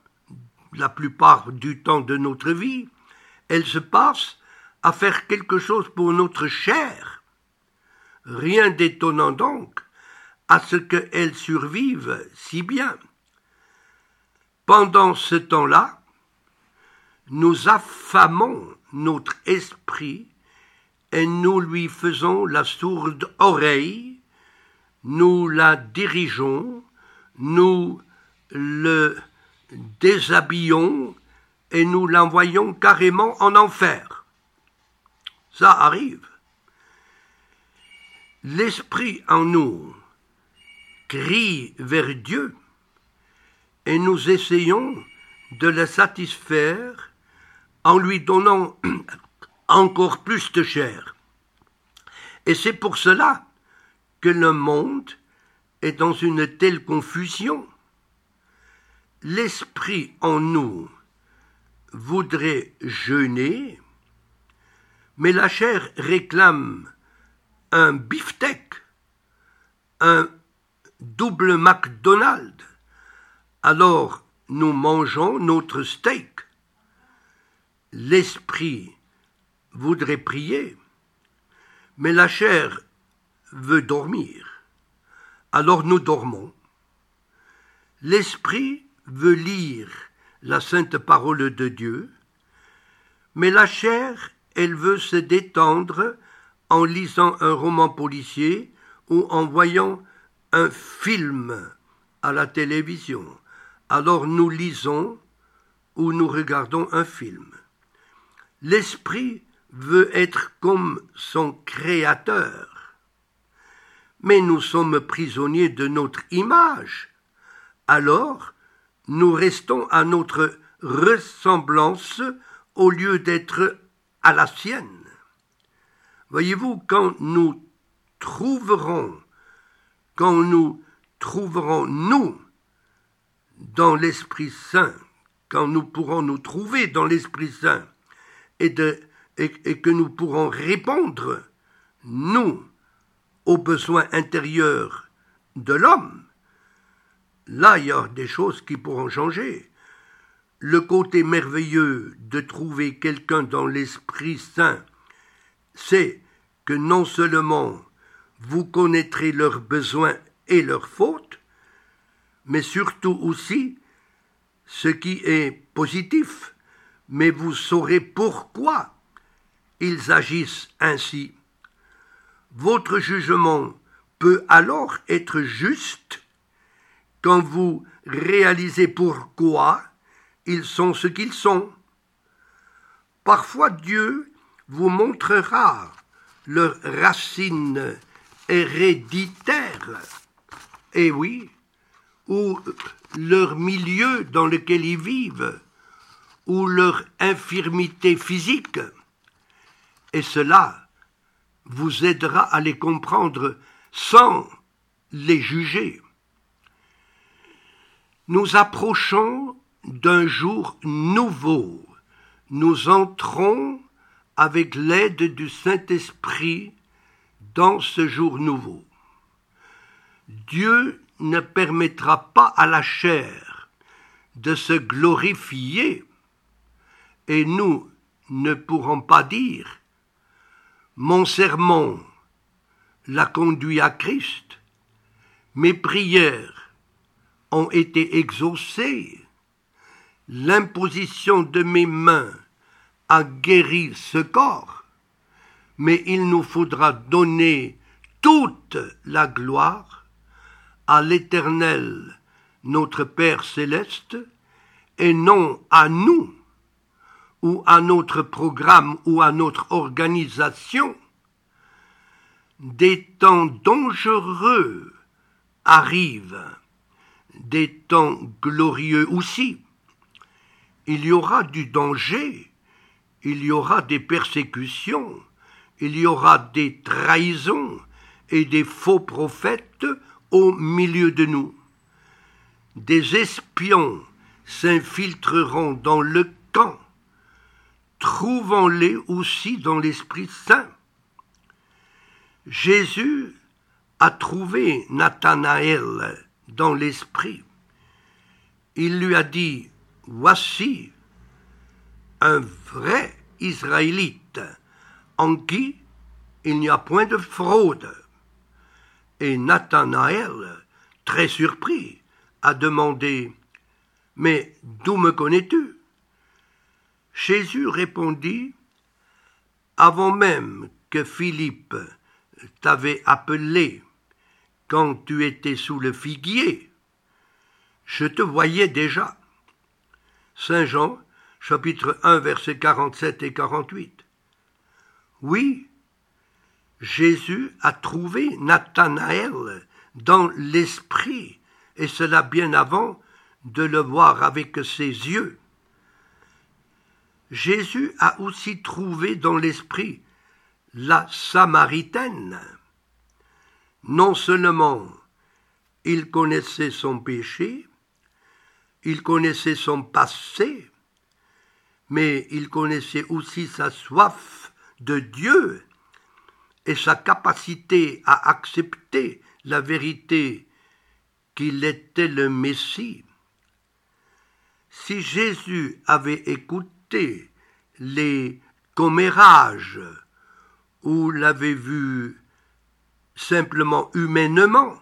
de notre vie, elle se passe à faire quelque chose pour notre chair. Rien d'étonnant donc à ce qu'elle survive si bien. Pendant ce temps-là, nous affamons notre esprit et nous lui faisons la sourde oreille, nous la dirigeons, nous le déshabillons et nous l'envoyons carrément en enfer. Ça arrive. L'esprit en nous crie vers Dieu et nous essayons de le satisfaire en lui donnant encore plus de chair. Et c'est pour cela que le monde est dans une telle confusion. L'esprit en nous voudrait jeûner, mais la chair réclame un beefsteak, un double McDonald's. Alors nous mangeons notre steak. L'esprit voudrait prier, mais la chair veut dormir. Alors nous dormons. L'esprit veut lire la sainte parole de Dieu, mais la chair, elle veut se détendre en lisant un roman policier ou en voyant un film à la télévision. Alors nous lisons ou nous regardons un film. L'esprit veut être comme son créateur, mais nous sommes prisonniers de notre image. Alors, nous restons à notre ressemblance au lieu d'être à la sienne. Voyez-vous, quand nous trouverons nous dans l'Esprit Saint quand nous pourrons nous trouver dans l'Esprit Saint et que nous pourrons répondre, nous, aux besoins intérieurs de l'homme, là, il y a des choses qui pourront changer. Le côté merveilleux de trouver quelqu'un dans l'Esprit Saint, c'est que non seulement vous connaîtrez leurs besoins et leurs fautes, mais surtout aussi ce qui est positif, mais vous saurez pourquoi ils agissent ainsi. Votre jugement peut alors être juste quand vous réalisez pourquoi ils sont ce qu'ils sont. Parfois Dieu vous montrera leurs racines héréditaires, et oui, ou leur milieu dans lequel ils vivent, ou leur infirmité physique, et cela vous aidera à les comprendre sans les juger. Nous approchons d'un jour nouveau. Nous entrons avec l'aide du Saint-Esprit dans ce jour nouveau. Dieu ne permettra pas à la chair de se glorifier et nous ne pourrons pas dire « Mon sermon l'a conduit à Christ, mes prières ont été exaucées, l'imposition de mes mains a guéri ce corps, mais il nous faudra donner toute la gloire à l'Éternel, notre Père céleste, et non à nous, ou à notre programme, ou à notre organisation. Des temps dangereux arrivent, des temps glorieux aussi. Il y aura du danger, il y aura des persécutions, il y aura des trahisons et des faux prophètes au milieu de nous. Des espions s'infiltreront dans le camp. Trouvons-les aussi dans l'Esprit Saint. Jésus a trouvé Nathanaël dans l'Esprit. Il lui a dit « Voici un vrai Israélite en qui il n'y a point de fraude. » Et Nathanaël, très surpris, a demandé « Mais d'où me connais-tu » Jésus répondit « Avant même que Philippe t'avait appelé, quand tu étais sous le figuier, je te voyais déjà. » Saint Jean, chapitre 1, versets 47 et 48. Oui, Jésus a trouvé Nathanaël dans l'esprit, et cela bien avant de le voir avec ses yeux. Jésus a aussi trouvé dans l'esprit la Samaritaine. Non seulement il connaissait son péché, il connaissait son passé, mais il connaissait aussi sa soif de Dieu et sa capacité à accepter la vérité qu'il était le Messie. Si Jésus avait écouté les commérages ou l'avait vu simplement humainement,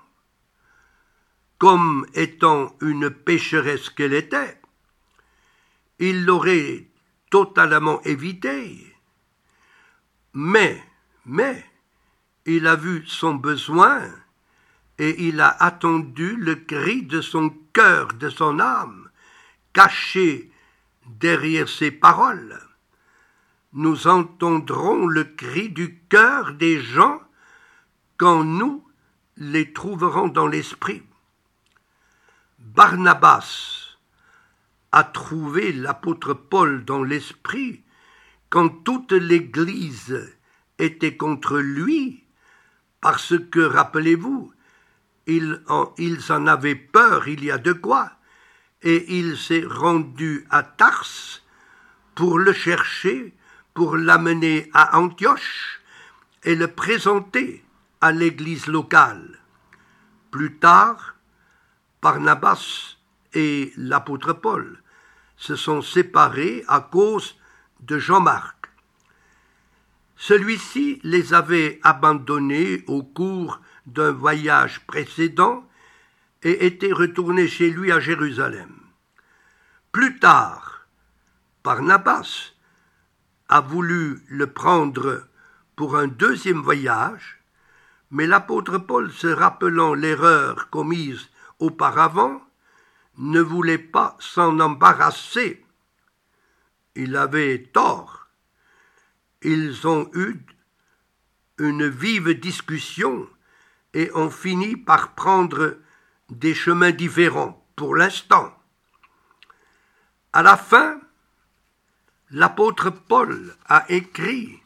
comme étant une pécheresse qu'elle était, il l'aurait totalement évité. Mais, il a vu son besoin et il a attendu le cri de son cœur, de son âme, caché derrière ses paroles. Nous entendrons le cri du cœur des gens quand nous les trouverons dans l'esprit. Barnabas a trouvé l'apôtre Paul dans l'esprit quand toute l'Église était contre lui, parce que, rappelez-vous, ils en avaient peur, il y a de quoi, et il s'est rendu à Tarse pour le chercher, pour l'amener à Antioche et le présenter à l'église locale. Plus tard, Barnabas et l'apôtre Paul se sont séparés à cause de Jean-Marc. Celui-ci les avait abandonnés au cours d'un voyage précédent et était retourné chez lui à Jérusalem. Plus tard, Barnabas a voulu le prendre pour un deuxième voyage, mais l'apôtre Paul, se rappelant l'erreur commise auparavant, ne voulait pas s'en embarrasser. Il avait tort. Ils ont eu une vive discussion et ont fini par prendre des chemins différents pour l'instant. À la fin, l'apôtre Paul a écrit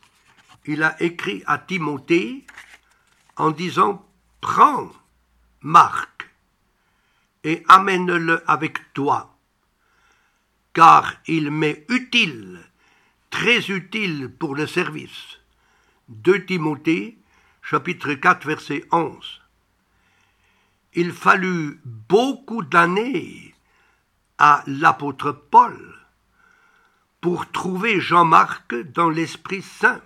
à Timothée en disant « Prends Marc et amène-le avec toi, car il m'est utile, très utile pour le service. » 2 Timothée, chapitre 4, verset 11. Il fallut beaucoup d'années à l'apôtre Paul pour trouver Jean-Marc dans l'Esprit Saint.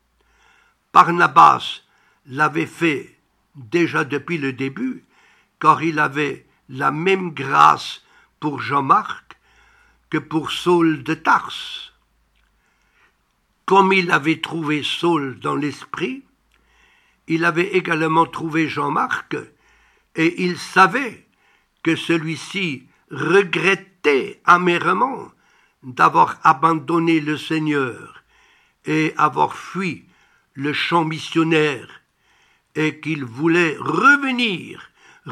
Barnabas l'avait fait déjà depuis le début, car il avait la même grâce pour Jean-Marc que pour Saul de Tarse. Comme il avait trouvé Saul dans l'esprit, il avait également trouvé Jean-Marc, et il savait que celui-ci regrettait amèrement d'avoir abandonné le Seigneur et avoir fui le champ missionnaire, et qu'il voulait revenir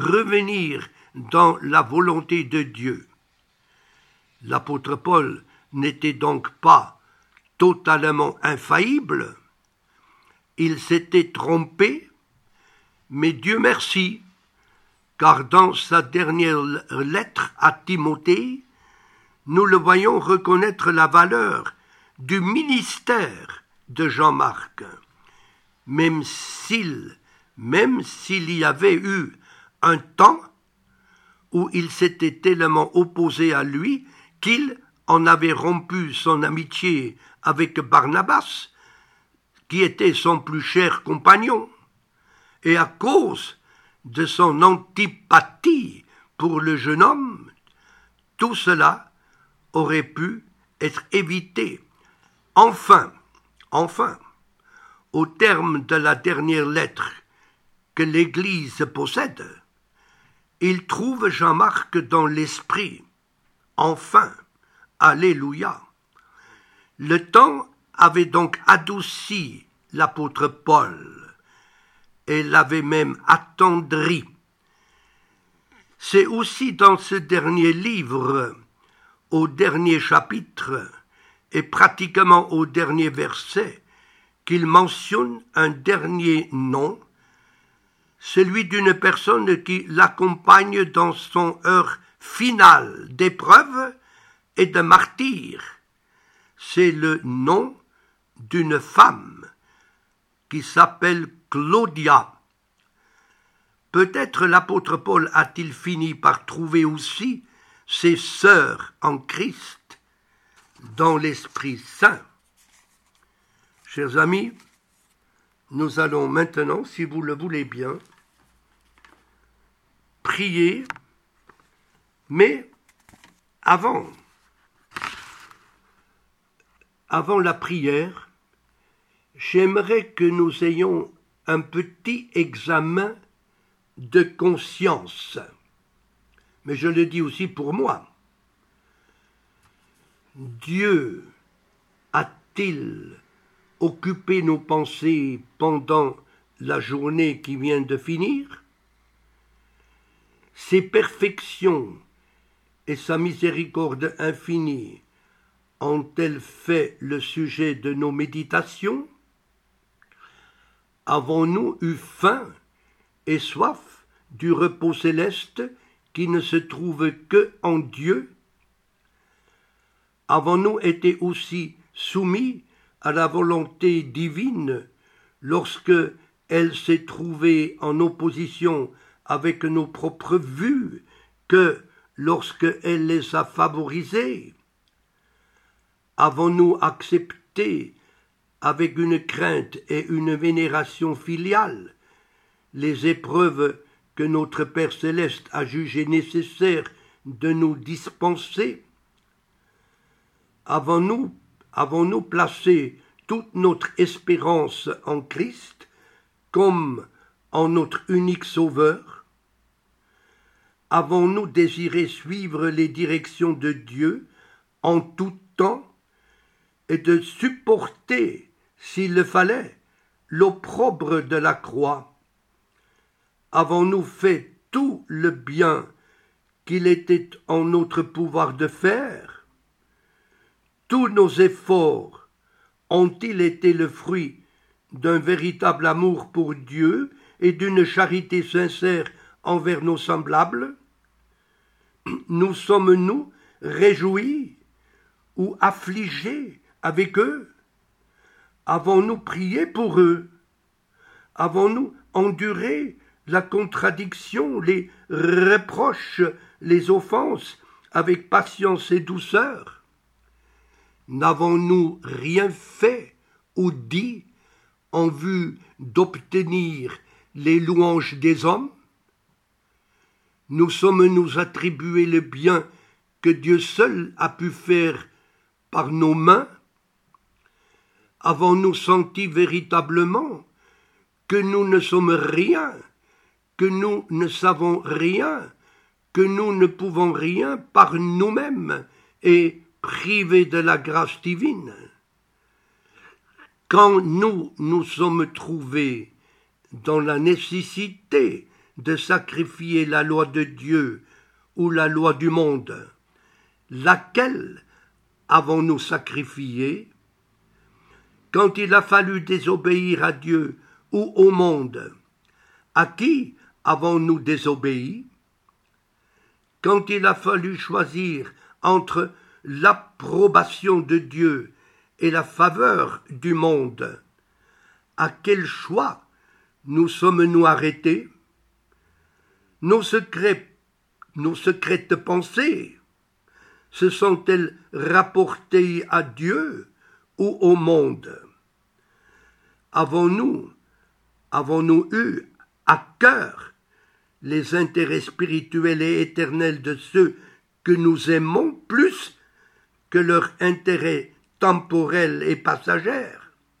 dans la volonté de Dieu. L'apôtre Paul n'était donc pas totalement infaillible, il s'était trompé, mais Dieu merci, car dans sa dernière lettre à Timothée, nous le voyons reconnaître la valeur du ministère de Jean-Marc, même s'il y avait eu un temps où il s'était tellement opposé à lui qu'il en avait rompu son amitié avec Barnabas, qui était son plus cher compagnon, et à cause de son antipathie pour le jeune homme, tout cela aurait pu être évité. Enfin, au terme de la dernière lettre que l'Église possède, il trouve Jean-Marc dans l'esprit. Enfin, alléluia. Le temps avait donc adouci l'apôtre Paul et l'avait même attendri. C'est aussi dans ce dernier livre, au dernier chapitre et pratiquement au dernier verset, qu'il mentionne un dernier nom, celui d'une personne qui l'accompagne dans son heure finale d'épreuve et de martyr. C'est le nom d'une femme qui s'appelle Claudia. Peut-être l'apôtre Paul a-t-il fini par trouver aussi ses sœurs en Christ dans l'Esprit Saint. Chers amis, nous allons maintenant, si vous le voulez bien, prier, mais avant la prière, j'aimerais que nous ayons un petit examen de conscience. Mais je le dis aussi pour moi. Dieu a-t-il occupé nos pensées pendant la journée qui vient de finir? Ses perfections et sa miséricorde infinie ont-elles fait le sujet de nos méditations? Avons-nous eu faim et soif du repos céleste qui ne se trouve que en Dieu? Avons-nous été aussi soumis à la volonté divine lorsque elle s'est trouvée en opposition avec nos propres vues que lorsque elle les a favorisées? Avons-nous accepté avec une crainte et une vénération filiale les épreuves que notre Père céleste a jugé nécessaire de nous dispenser? Avons-nous placé toute notre espérance en Christ comme en notre unique Sauveur? Avons-nous désiré suivre les directions de Dieu en tout temps et de supporter, s'il le fallait, l'opprobre de la croix? Avons-nous fait tout le bien qu'il était en notre pouvoir de faire? Tous nos efforts ont-ils été le fruit d'un véritable amour pour Dieu et d'une charité sincère envers nos semblables? Nous sommes-nous réjouis ou affligés avec eux? Avons-nous prié pour eux? Avons-nous enduré la contradiction, les reproches, les offenses avec patience et douceur? N'avons-nous rien fait ou dit en vue d'obtenir les louanges des hommes? Nous sommes-nous attribué le bien que Dieu seul a pu faire par nos mains? Avons-nous senti véritablement que nous ne sommes rien, que nous ne savons rien, que nous ne pouvons rien par nous-mêmes et privés de la grâce divine? Quand nous sommes trouvés dans la nécessité de sacrifier la loi de Dieu ou la loi du monde, laquelle avons-nous sacrifié? Quand il a fallu désobéir à Dieu ou au monde, à qui avons-nous désobéi? Quand il a fallu choisir entre l'approbation de Dieu et la faveur du monde, à quel choix nous sommes-nous arrêtés? Nos secrètes pensées se sont-elles rapportées à Dieu ou au monde? Avons-nous eu à cœur les intérêts spirituels et éternels de ceux que nous aimons plus que leurs intérêts temporels et passagers?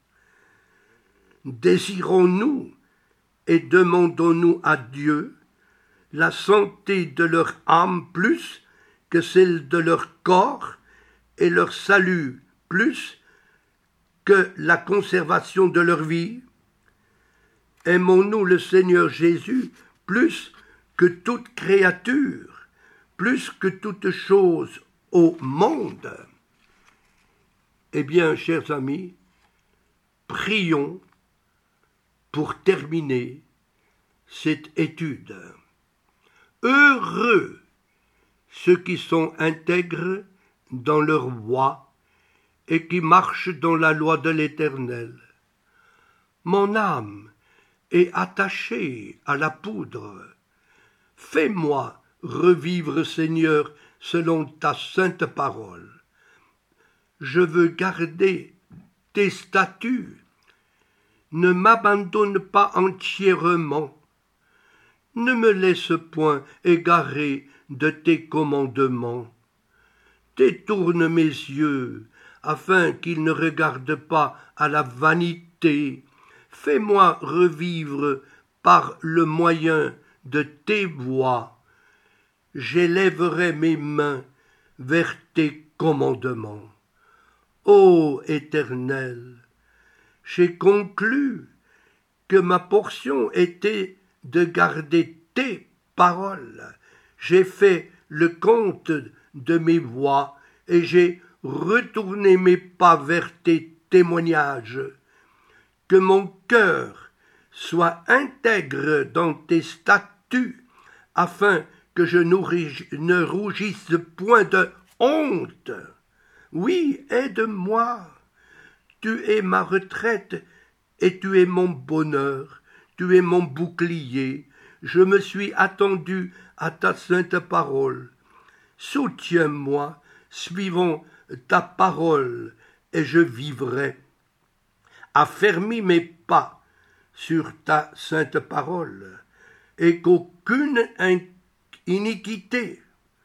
Désirons-nous et demandons-nous à Dieu la santé de leur âme plus que celle de leur corps et leur salut plus que la conservation de leur vie? Aimons-nous le Seigneur Jésus plus que toute créature, plus que toute chose au monde? Eh bien, chers amis, prions pour terminer cette étude. Heureux ceux qui sont intègres dans leur voie et qui marchent dans la loi de l'Éternel. Mon âme est attachée à la poudre. Fais-moi revivre, Seigneur, selon ta sainte parole. Je veux garder tes statuts. Ne m'abandonne pas entièrement. Ne me laisse point égarer de tes commandements. Détourne mes yeux, afin qu'ils ne regardent pas à la vanité. Fais-moi revivre par le moyen de tes voies. J'élèverai mes mains vers tes commandements. Ô Éternel, j'ai conclu que ma portion était de garder tes paroles. J'ai fait le compte de mes voies et j'ai retourné mes pas vers tes témoignages. Que mon cœur soit intègre dans tes statuts, afin que je ne rougisse point de honte. Oui, aide-moi. Tu es ma retraite et tu es mon bonheur. Tu es mon bouclier. Je me suis attendu à ta sainte parole. Soutiens-moi, suivons ta parole, et je vivrai. Affermis mes pas sur ta sainte parole, et qu'aucune iniquité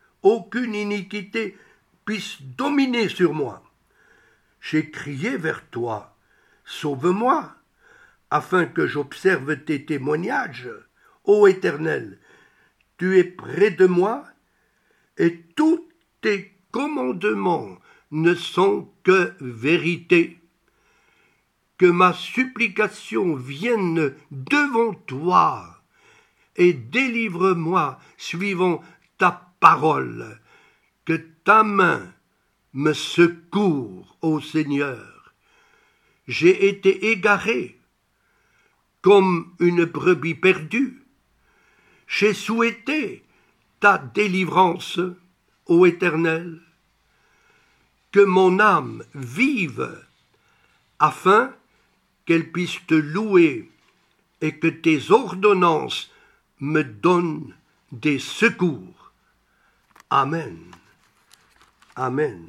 puisse dominer sur moi. J'ai crié vers toi, sauve-moi, afin que j'observe tes témoignages. Ô Éternel, tu es près de moi, et tous tes commandements ne sont que vérité. Que ma supplication vienne devant toi, et délivre-moi suivant ta parole. Que ta main me secours, ô Seigneur. J'ai été égaré comme une brebis perdue. J'ai souhaité ta délivrance, ô Éternel. Que mon âme vive, afin qu'elle puisse te louer et que tes ordonnances me donnent des secours. Amen. Amen.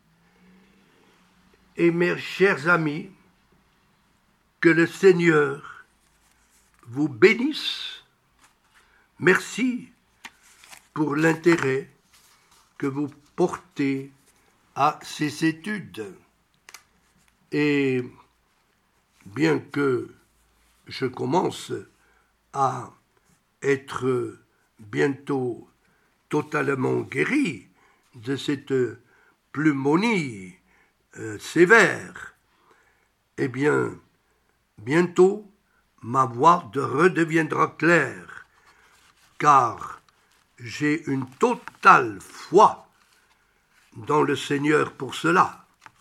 Et mes chers amis, que le Seigneur vous bénisse. Merci pour l'intérêt que vous portez à ces études. Et bien que je commence à être bientôt totalement guéri de cette pneumonie sévère, eh bien, bientôt ma voix redeviendra claire, car j'ai une totale foi dans le Seigneur pour cela.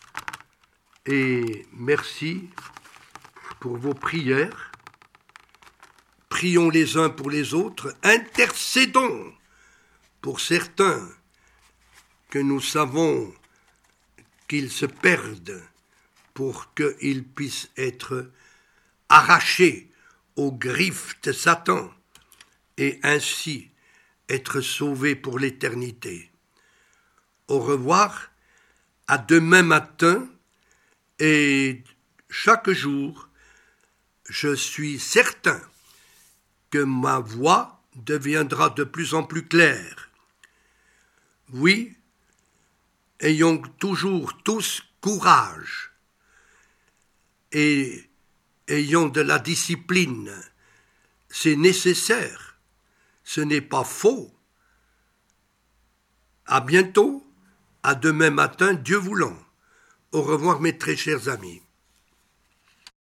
Et merci pour vos prières. Prions les uns pour les autres, intercédons pour certains que nous savons qu'ils se perdent pour qu'ils puissent être arrachés aux griffes de Satan et ainsi être sauvés pour l'éternité. Au revoir, à demain matin, et chaque jour, je suis certain que ma voix deviendra de plus en plus claire. Oui, ayons toujours tous courage et ayons de la discipline. C'est nécessaire, ce n'est pas faux. À bientôt, à demain matin, Dieu voulant. Au revoir mes très chers amis.